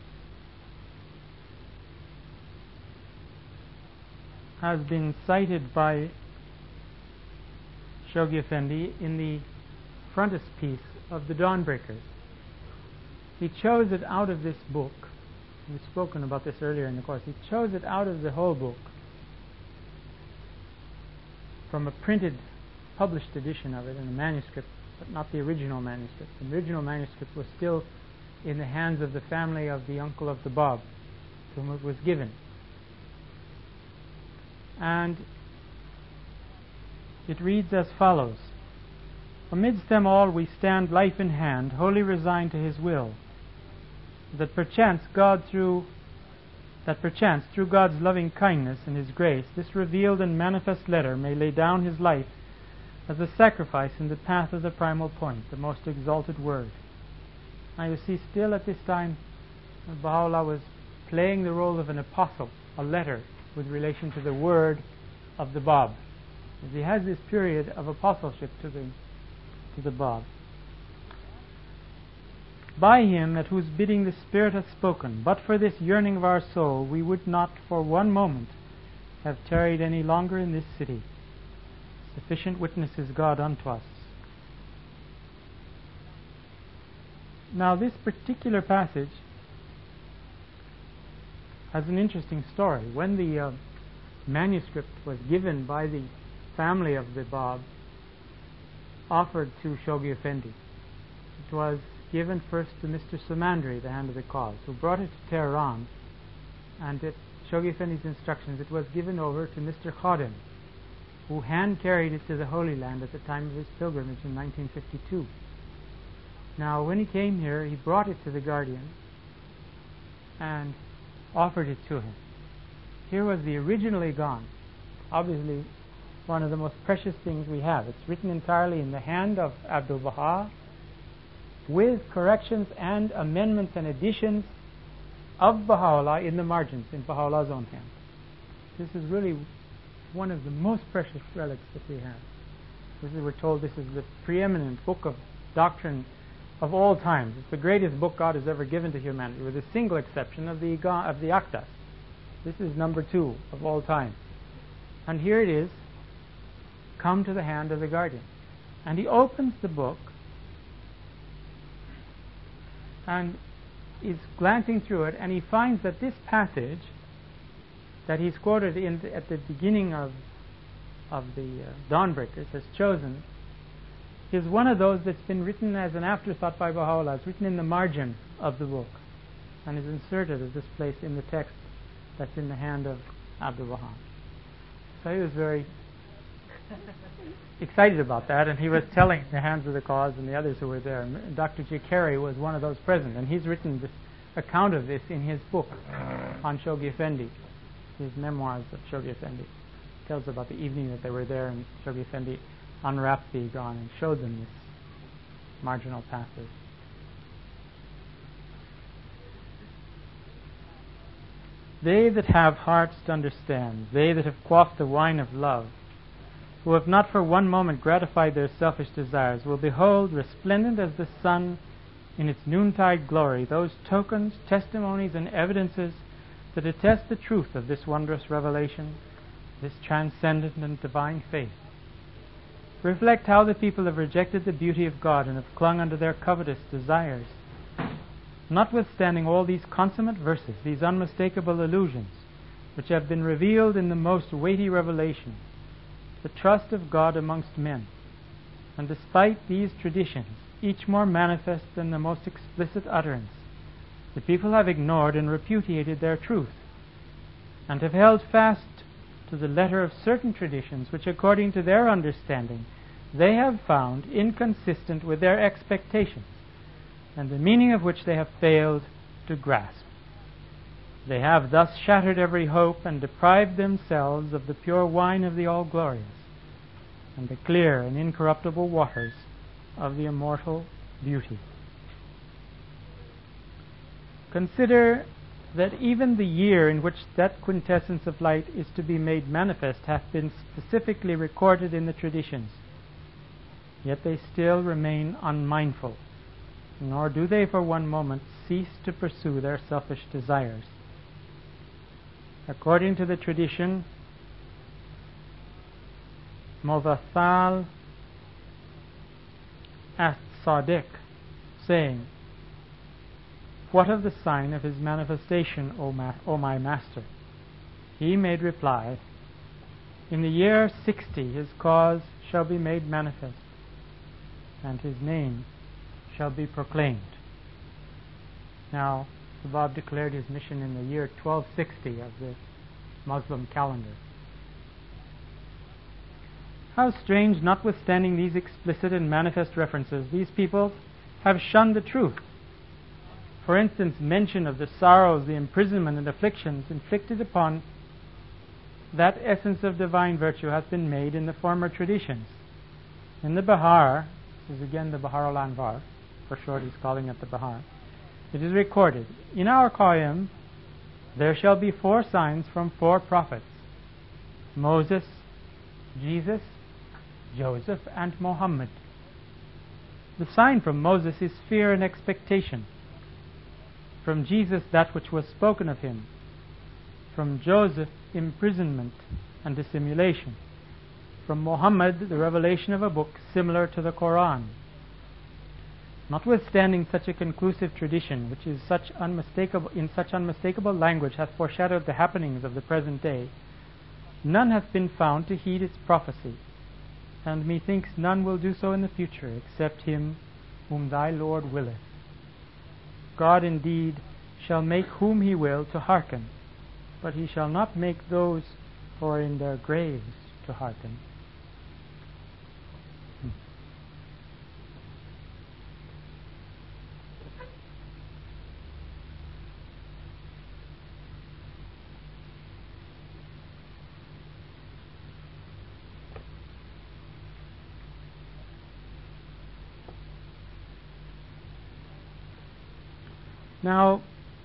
has been cited by Shoghi Effendi in the frontispiece of the Dawnbreakers. He chose it out of this book. We've spoken about this earlier in the course. He chose it out of the whole book from a printed, published edition of it in a manuscript, but not the original manuscript. The original manuscript was still in the hands of the family of the uncle of the Bab, to whom it was given. And it reads as follows: Amidst them all we stand life in hand, wholly resigned to His will, that perchance God through that perchance through God's loving kindness and His grace, this revealed and manifest letter may lay down His life as a sacrifice in the path of the primal point, the most exalted word. Now you see, still at this time, Baha'u'llah was playing the role of an apostle, a letter, with relation to the word of the Bab. He has this period of apostleship to the to the Bab. By Him at whose bidding the Spirit hath spoken, but for this yearning of our soul, we would not for one moment have tarried any longer in this city. Sufficient witness is God unto us. Now this particular passage has an interesting story. When the uh, manuscript was given by the family of the Bab, offered to Shoghi Effendi, it was given first to Mister Samandri, the hand of the cause, who brought it to Tehran, and at Shoghi Effendi's instructions it was given over to Mister Khadim, who hand carried it to the Holy Land at the time of his pilgrimage in nineteen fifty-two. Now when he came here, he brought it to the Guardian and offered it to him. Here was the original Egon, obviously one of the most precious things we have. It's written entirely in the hand of Abdul Baha, with corrections and amendments and additions of Baha'u'llah in the margins, in Baha'u'llah's own hand. This is really one of the most precious relics that we have. This is, we're told this is the preeminent book of doctrine of all times. It's the greatest book God has ever given to humanity, with a single exception of the of the Aqdas. This is number two of all time. And here it is, come to the hand of the Guardian. And he opens the book and is glancing through it, and he finds that this passage that he's quoted in the, at the beginning of of the uh, Dawnbreakers has chosen is one of those that's been written as an afterthought by Baha'u'llah. It's written in the margin of the book and is inserted at this place in the text that's in the hand of Abdul Baha. So he was very excited about that, and he was telling the hands of the cause and the others who were there. And Doctor J. Carey was one of those present, and he's written this account of this in his book on Shoghi Effendi, his memoirs of Shoghi Effendi. He tells about the evening that they were there, and Shoghi Effendi unwrapped the Egon and showed them this marginal passage. They that have hearts to understand, they that have quaffed the wine of love, who have not for one moment gratified their selfish desires, will behold, resplendent as the sun in its noontide glory, those tokens, testimonies, and evidences that attest the truth of this wondrous revelation, this transcendent and divine faith. Reflect how the people have rejected the beauty of God and have clung unto their covetous desires. Notwithstanding all these consummate verses, these unmistakable illusions, which have been revealed in the most weighty revelation, the trust of God amongst men, and despite these traditions, each more manifest than the most explicit utterance, the people have ignored and repudiated their truth, and have held fast to the letter of certain traditions which, according to their understanding, they have found inconsistent with their expectations, and the meaning of which they have failed to grasp. They have thus shattered every hope and deprived themselves of the pure wine of the all-glorious and the clear and incorruptible waters of the immortal beauty. Consider that even the year in which that quintessence of light is to be made manifest hath been specifically recorded in the traditions. Yet they still remain unmindful, nor do they for one moment cease to pursue their selfish desires. According to the tradition, Movathal asked Sadiq, saying, "What of the sign of his manifestation, O, ma- o my master?" He made reply, "In the year sixty his cause shall be made manifest, and his name shall be proclaimed." Now, the Bab declared his mission in the year twelve sixty of the Muslim calendar. How strange, notwithstanding these explicit and manifest references, these people have shunned the truth. For instance, mention of the sorrows, the imprisonment and afflictions inflicted upon that essence of divine virtue has been made in the former traditions. In the Bahar, this is again the Bahar al-Anvar, for short he's calling it the Bahar, it is recorded, "In our Qayyim there shall be four signs from four prophets, Moses, Jesus, Joseph, and Muhammad. The sign from Moses is fear and expectation. From Jesus, that which was spoken of him. From Joseph, imprisonment and dissimulation. From Muhammad, the revelation of a book similar to the Quran." Notwithstanding such a conclusive tradition, which is such unmistakable, in such unmistakable language hath foreshadowed the happenings of the present day, none hath been found to heed its prophecy, and methinks none will do so in the future, except him whom thy Lord willeth. God indeed shall make whom he will to hearken, but he shall not make those who are in their graves to hearken. Hmm. Now,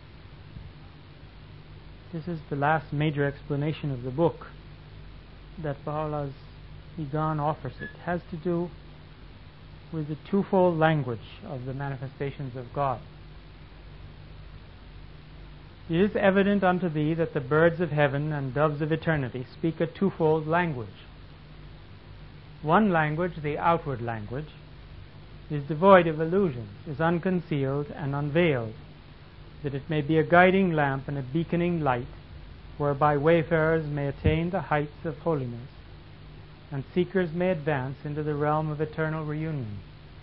this is the last major explanation of the book that Baha'u'llah's Iqan offers. It has to do with the twofold language of the manifestations of God. "It is evident unto thee that the birds of heaven and doves of eternity speak a twofold language. One language, the outward language, is devoid of illusions, is unconcealed and unveiled, that it may be a guiding lamp and a beaconing light, whereby wayfarers may attain the heights of holiness, and seekers may advance into the realm of eternal reunion.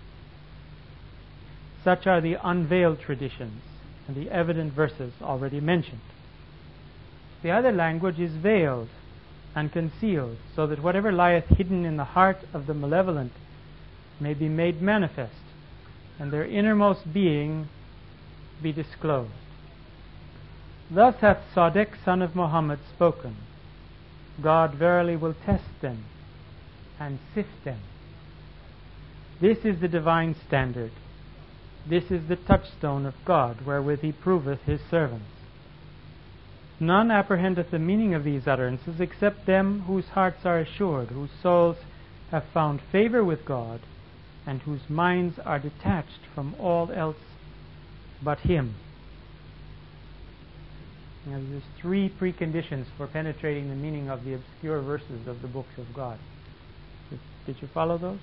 Such are the unveiled traditions and the evident verses already mentioned. The other language is veiled and concealed, so that whatever lieth hidden in the heart of the malevolent may be made manifest, and their innermost being be disclosed. Thus hath Sadiq, son of Muhammad, spoken, God verily will test them and sift them. This is the divine standard. This is the touchstone of God, wherewith he proveth his servants. None apprehendeth the meaning of these utterances except them whose hearts are assured, whose souls have found favor with God, and whose minds are detached from all else but him. Now, there's three preconditions for penetrating the meaning of the obscure verses of the books of God. Did, did you follow those?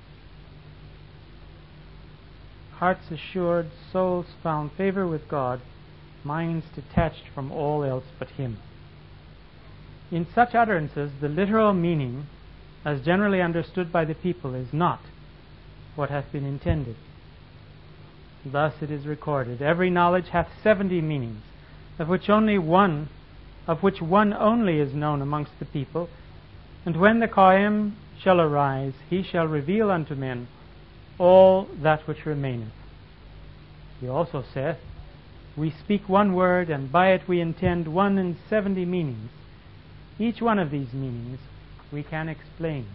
Hearts assured, souls found favor with God, minds detached from all else but him. In such utterances, the literal meaning, as generally understood by the people, is not what hath been intended. Thus it is recorded, every knowledge hath seventy meanings, of which only one, of which one only is known amongst the people. And when the Qayyim shall arise, he shall reveal unto men all that which remaineth. He also saith, We speak one word, and by it we intend one and seventy meanings. Each one of these meanings we can explain.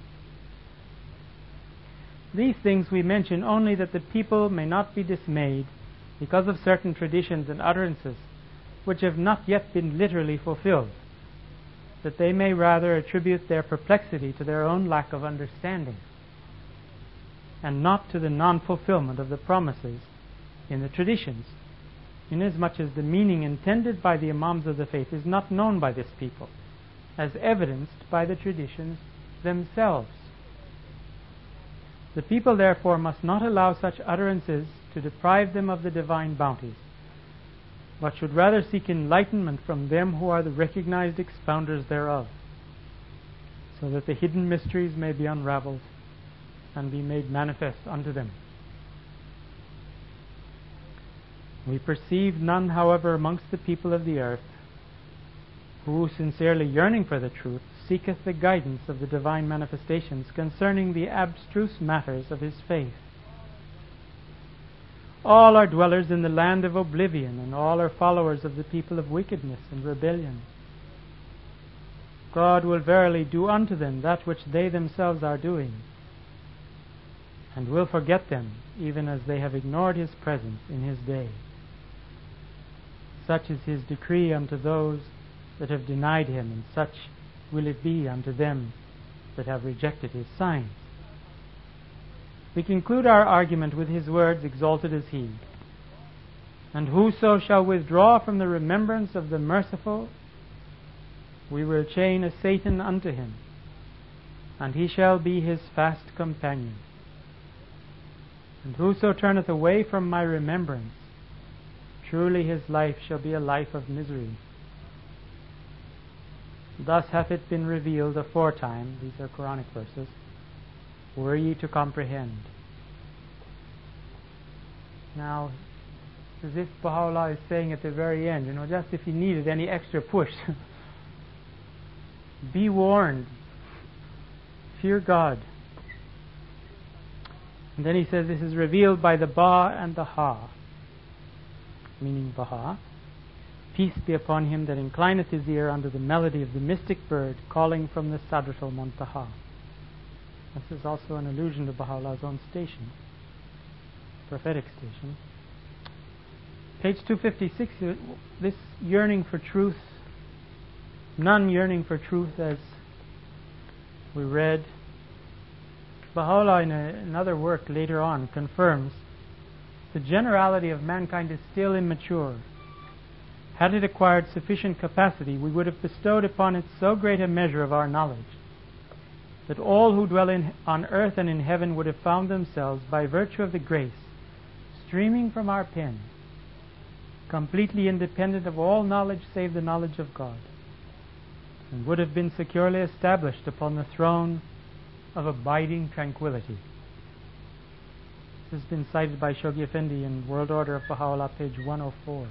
These things we mention only that the people may not be dismayed because of certain traditions and utterances which have not yet been literally fulfilled, that they may rather attribute their perplexity to their own lack of understanding, and not to the non-fulfillment of the promises in the traditions, inasmuch as the meaning intended by the Imams of the faith is not known by this people, as evidenced by the traditions themselves. The people therefore must not allow such utterances to deprive them of the divine bounties, but should rather seek enlightenment from them who are the recognized expounders thereof, so that the hidden mysteries may be unraveled and be made manifest unto them. We perceive none, however, amongst the people of the earth, who, sincerely yearning for the truth, seeketh the guidance of the divine manifestations concerning the abstruse matters of his faith. All are dwellers in the land of oblivion, and all are followers of the people of wickedness and rebellion. God will verily do unto them that which they themselves are doing, and will forget them, even as they have ignored his presence in his day. Such is his decree unto those that have denied him, and such will it be unto them that have rejected his signs. We conclude our argument with his words, exalted is he. And whoso shall withdraw from the remembrance of the merciful, we will chain a Satan unto him, and he shall be his fast companion. And whoso turneth away from my remembrance, truly his life shall be a life of misery. Thus hath it been revealed aforetime, these are Quranic verses, were ye to comprehend. Now, as if Baha'u'llah is saying at the very end, you know, just if you needed any extra push, be warned, fear God. And then he says this is revealed by the Ba and the Ha, meaning Baha. Peace be upon him that inclineth his ear unto the melody of the mystic bird calling from the Sadrat al-Muntaha. This is also an allusion to Baha'u'llah's own station, prophetic station. Page two fifty-six, this yearning for truth, none yearning for truth, as we read. Baha'u'llah in a, another work later on confirms the generality of mankind is still immature. Had it acquired sufficient capacity, we would have bestowed upon it so great a measure of our knowledge that all who dwell in, on earth and in heaven would have found themselves, by virtue of the grace streaming from our pen, completely independent of all knowledge save the knowledge of God, and would have been securely established upon the throne of abiding tranquility. This has been cited by Shoghi Effendi in World Order of Baha'u'llah, page one oh four.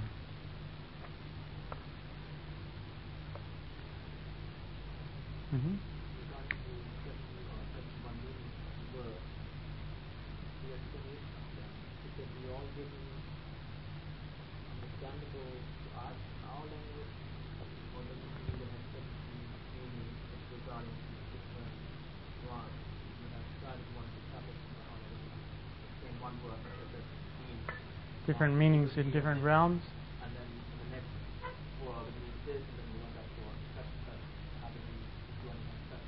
Mm-hmm. Different meanings in different realms. And then in the next world, it means this, and then we went back to such and such, having one and such.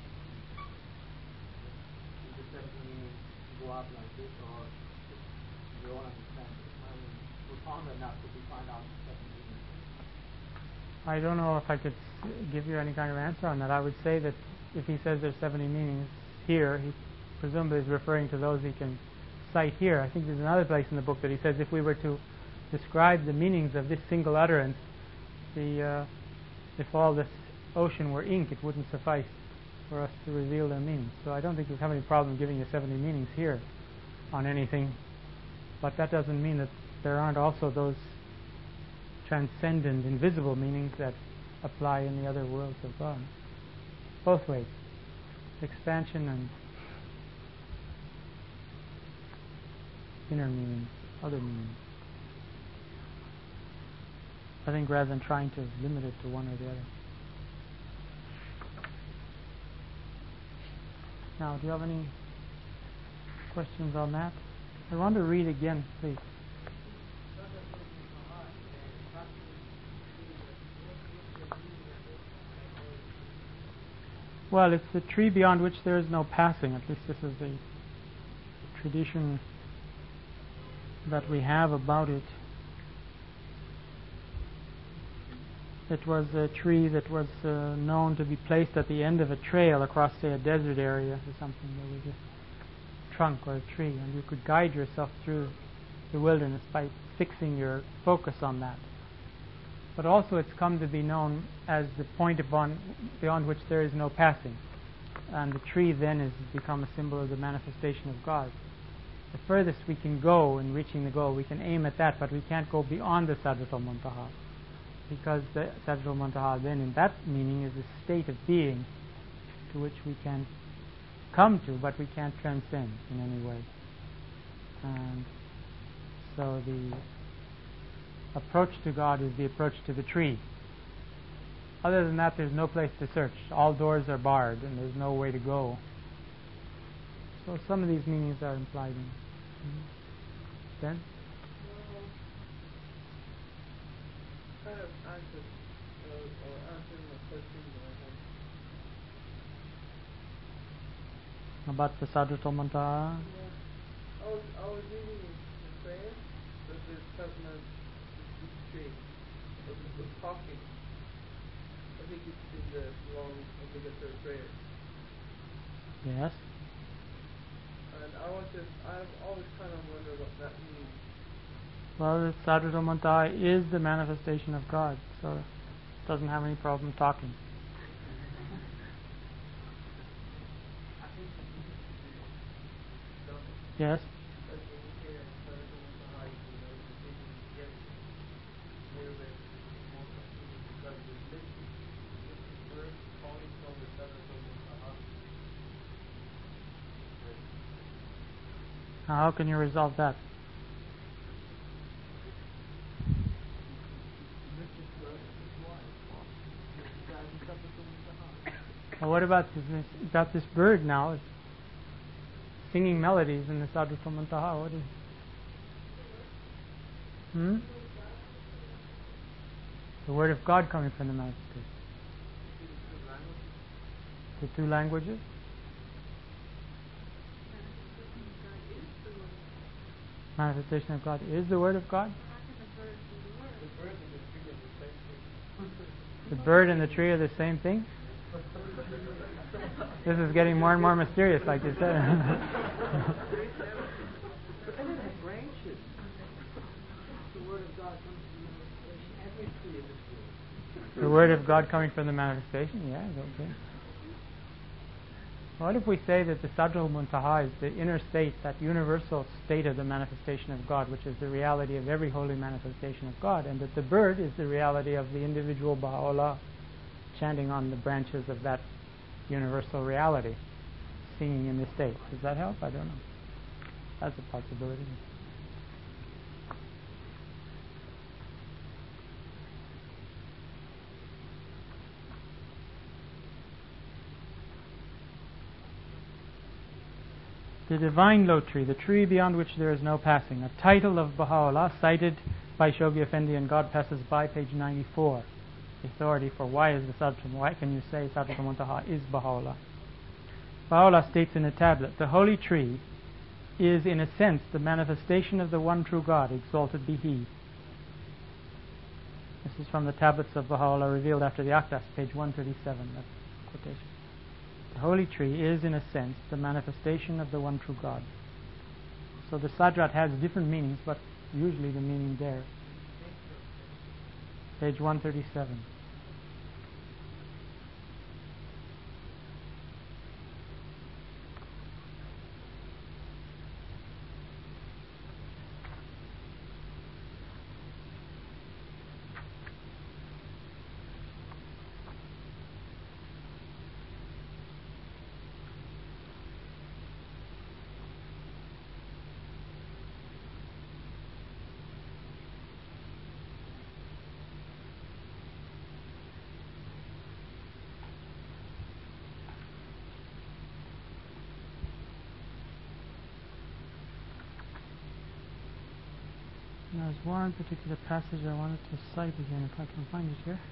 Is the seventeen meanings go out like this, or just we all understand it? I mean, we found enough to find out seventeen meanings. I don't know if I could give you any kind of answer on that. I would say that if he says there's seventy meanings here, he presumably is referring to those he can cite here. I think there's another place in the book that he says if we were to describe the meanings of this single utterance, the uh, if all this ocean were ink, it wouldn't suffice for us to reveal their meanings. So I don't think we have any problem giving you seventy meanings here on anything, but that doesn't mean that there aren't also those transcendent, invisible meanings that apply in the other worlds of God. Both ways, expansion and inner meanings, other meanings. I think rather than trying to limit it to one or the other. Now, do you have any questions on that? I want to read again, please. Well, it's the tree beyond which there is no passing. At least this is the tradition that we have about it. It was a tree that was uh, known to be placed at the end of a trail across, say, a desert area or something. There was a trunk or a tree, and you could guide yourself through the wilderness by fixing your focus on that. But also it's come to be known as the point upon, beyond which there is no passing. And the tree then has become a symbol of the manifestation of God. The furthest we can go in reaching the goal, we can aim at that, but we can't go beyond the Sadrat al-Muntaha. Because the Sadrat al-Muntaha then, in that meaning, is a state of being to which we can come to, but we can't transcend in any way. And so the approach to God is the approach to the tree. Other than that, there's no place to search. All doors are barred, and there's no way to go. So some of these meanings are implied in. Mm-hmm. Ben? Kind of answered, uh, or answering my question that I had. About the Sadrat al-Muntaha? Yeah. I was, I was reading the prayer that there's talking about this tree, or the talking. I think it's in the long obligatory prayer. Yes. And I want to, I've always kind of wondered what that means. Well, the Sadrat al-Muntaha is the manifestation of God, so it doesn't have any problem talking. Yes? Now, how can you resolve that? Well, what about this, this, got this bird now? It's singing melodies in the Sadrat al-Muntaha. What is? Hmm? The word of God coming from the manifestation. The two languages? Manifestation of God is the word of God? The bird and the tree are the same thing? This is getting more and more mysterious, like you said. The word of God coming from the manifestation, yeah, okay. What if we say that the Sadrat al-Muntaha is the inner state, that universal state of the manifestation of God, which is the reality of every holy manifestation of God, and that the bird is the reality of the individual Baha'u'llah chanting on the branches of that universal reality, singing in this state. Does that help? I don't know. That's a possibility. The Divine Lotri, the tree beyond which there is no passing, a title of Baha'u'llah cited by Shoghi Effendi in God Passes By, page ninety-four. The authority for why is the Sadrat, why can you say Sadrat al-Muntaha is Baha'u'llah? Baha'u'llah states in a tablet, the holy tree is in a sense the manifestation of the one true God, exalted be He. This is from the tablets of Baha'u'llah revealed after the Aqdas, page one thirty-seven, that quotation. The holy tree is, in a sense, the manifestation of the one true God. So the Sadrat has different meanings, but usually the meaning there. Page one thirty-seven. There's one particular passage I wanted to cite again, if I can find it here.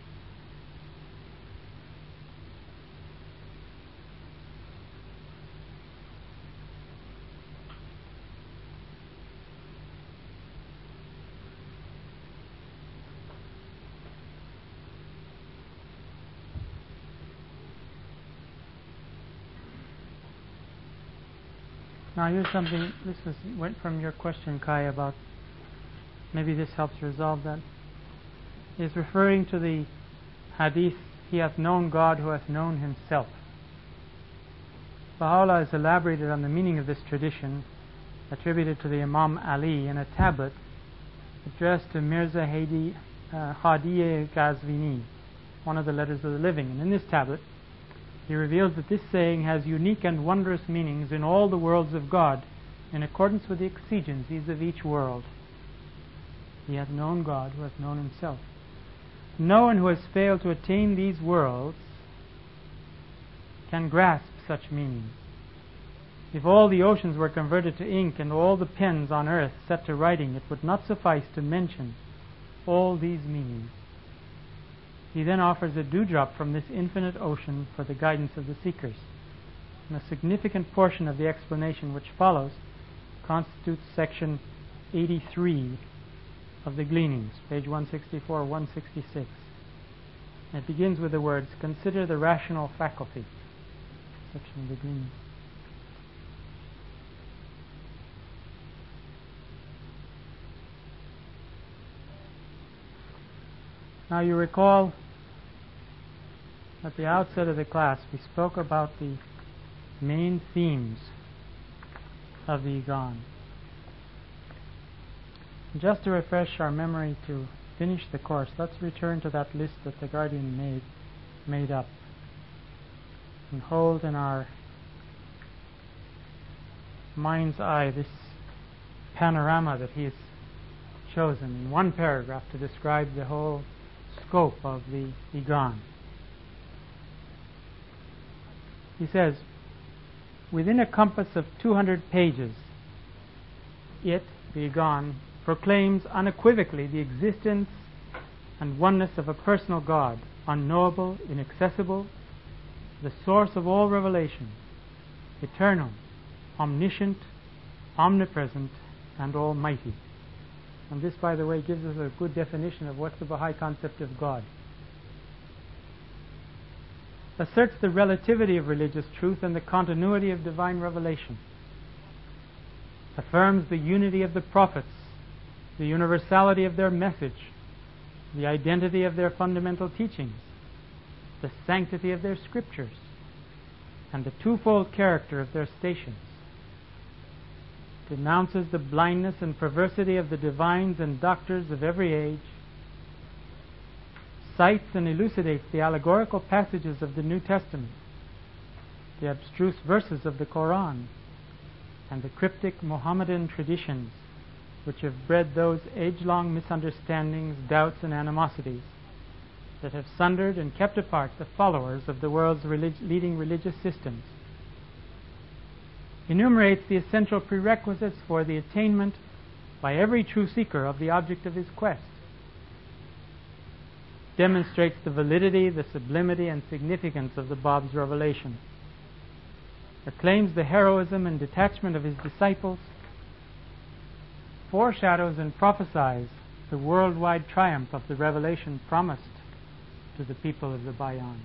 Now here's something, this was went from your question, Kai, about maybe this helps resolve that. Is referring to the hadith, he hath known God who hath known himself. Baha'u'llah has elaborated on the meaning of this tradition attributed to the Imam Ali in a tablet addressed to Mirza Hadi uh, Hadiye Ghazvini, one of the letters of the living. And in this tablet he reveals that this saying has unique and wondrous meanings in all the worlds of God, in accordance with the exigencies of each world. He hath known God who hath known himself. No one who has failed to attain these worlds can grasp such meanings. If all the oceans were converted to ink and all the pens on earth set to writing, it would not suffice to mention all these meanings. He then offers a dewdrop from this infinite ocean for the guidance of the seekers. And a significant portion of the explanation which follows constitutes section eighty-three of the Gleanings, page one sixty-four, one sixty-six. It begins with the words, "Consider the rational faculty," section of the Gleanings. Now you recall at the outset of the class we spoke about the main themes of the Igan. Just to refresh our memory to finish the course, let's return to that list that the Guardian made, made up and hold in our mind's eye this panorama that he has chosen in one paragraph to describe the whole scope of the Igan. He says, within a compass of two hundred pages, it, the Igan, proclaims unequivocally the existence and oneness of a personal God, unknowable, inaccessible, the source of all revelation, eternal, omniscient, omnipresent, and almighty. And this, by the way, gives us a good definition of what's the Baha'i concept of God. Asserts the relativity of religious truth and the continuity of divine revelation. Affirms the unity of the prophets, the universality of their message, the identity of their fundamental teachings, the sanctity of their scriptures, and the twofold character of their stations. Denounces the blindness and perversity of the divines and doctors of every age, cites and elucidates the allegorical passages of the New Testament, the abstruse verses of the Quran, and the cryptic Mohammedan traditions which have bred those age-long misunderstandings, doubts, and animosities that have sundered and kept apart the followers of the world's relig- leading religious systems. Enumerates the essential prerequisites for the attainment by every true seeker of the object of his quest. Demonstrates the validity, the sublimity, and significance of the Bab's revelation. Acclaims the heroism and detachment of his disciples. Foreshadows and prophesies the worldwide triumph of the revelation promised to the people of the Bayan.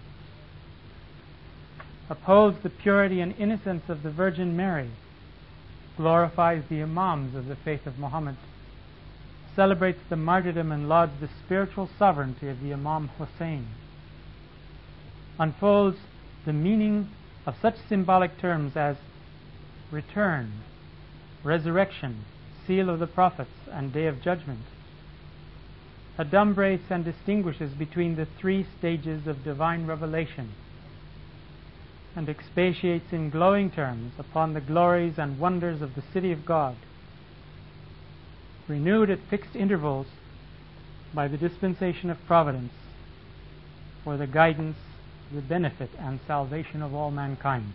Upholds the purity and innocence of the Virgin Mary. Glorifies the Imams of the faith of Muhammad. Celebrates the martyrdom and lauds the spiritual sovereignty of the Imam Hussein. Unfolds the meaning of such symbolic terms as return, resurrection, seal of the prophets, and day of judgment. Adumbrates and distinguishes between the three stages of divine revelation, and expatiates in glowing terms upon the glories and wonders of the city of God, renewed at fixed intervals by the dispensation of providence for the guidance, the benefit, and salvation of all mankind.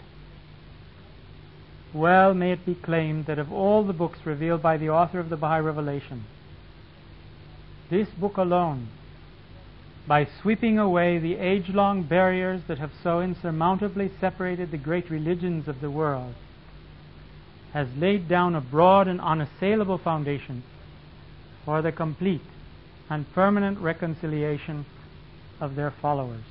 Well may it be claimed that of all the books revealed by the author of the Baha'i Revelation, This book alone, by sweeping away the age-long barriers that have so insurmountably separated the great religions of the world, has laid down a broad and unassailable foundation for the complete and permanent reconciliation of their followers.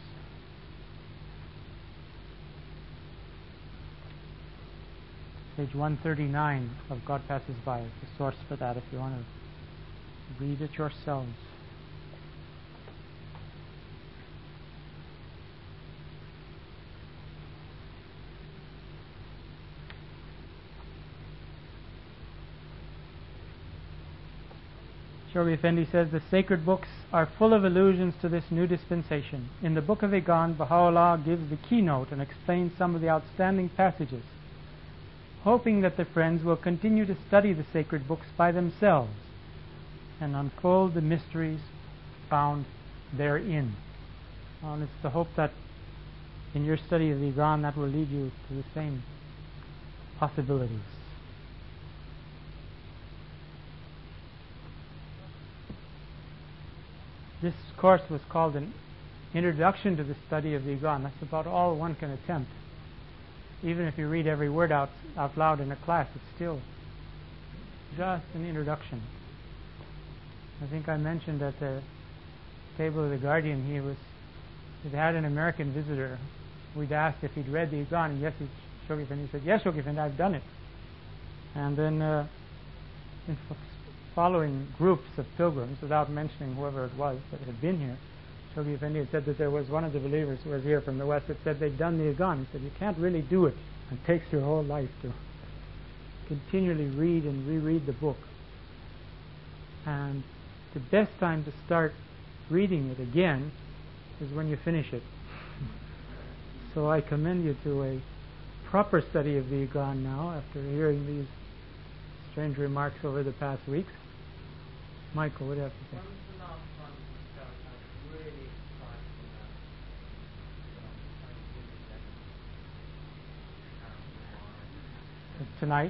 Page one thirty-nine of God Passes By is the source for that if you want to read it yourselves. Shoghi Effendi says the sacred books are full of allusions to this new dispensation. In the Book of Iqan, Baha'u'llah gives the keynote and explains some of the outstanding passages, hoping that the friends will continue to study the sacred books by themselves and unfold the mysteries found therein. And it's the hope that in your study of the Iqan that will lead you to the same possibilities. This course was called an Introduction to the Study of the Iqan. That's about all one can attempt. Even if you read every word out, out loud in a class, it's still just an introduction. I think I mentioned at the table of the Guardian, he was, he'd had an American visitor. We'd asked if he'd read the Iqan, and yes, he, Shoghi Effendi said, yes, Shoghi Effendi, I've done it. And then uh, in following groups of pilgrims, without mentioning whoever it was that had been here, Shoghi Effendi had said that there was one of the believers who was here from the West that said they'd done the Iqan. He said, you can't really do it. It takes your whole life to continually read and reread the book. And the best time to start reading it again is when you finish it. So I commend you to a proper study of the Iqan now after hearing these strange remarks over the past weeks. Michael, what do you have to say? Tonight?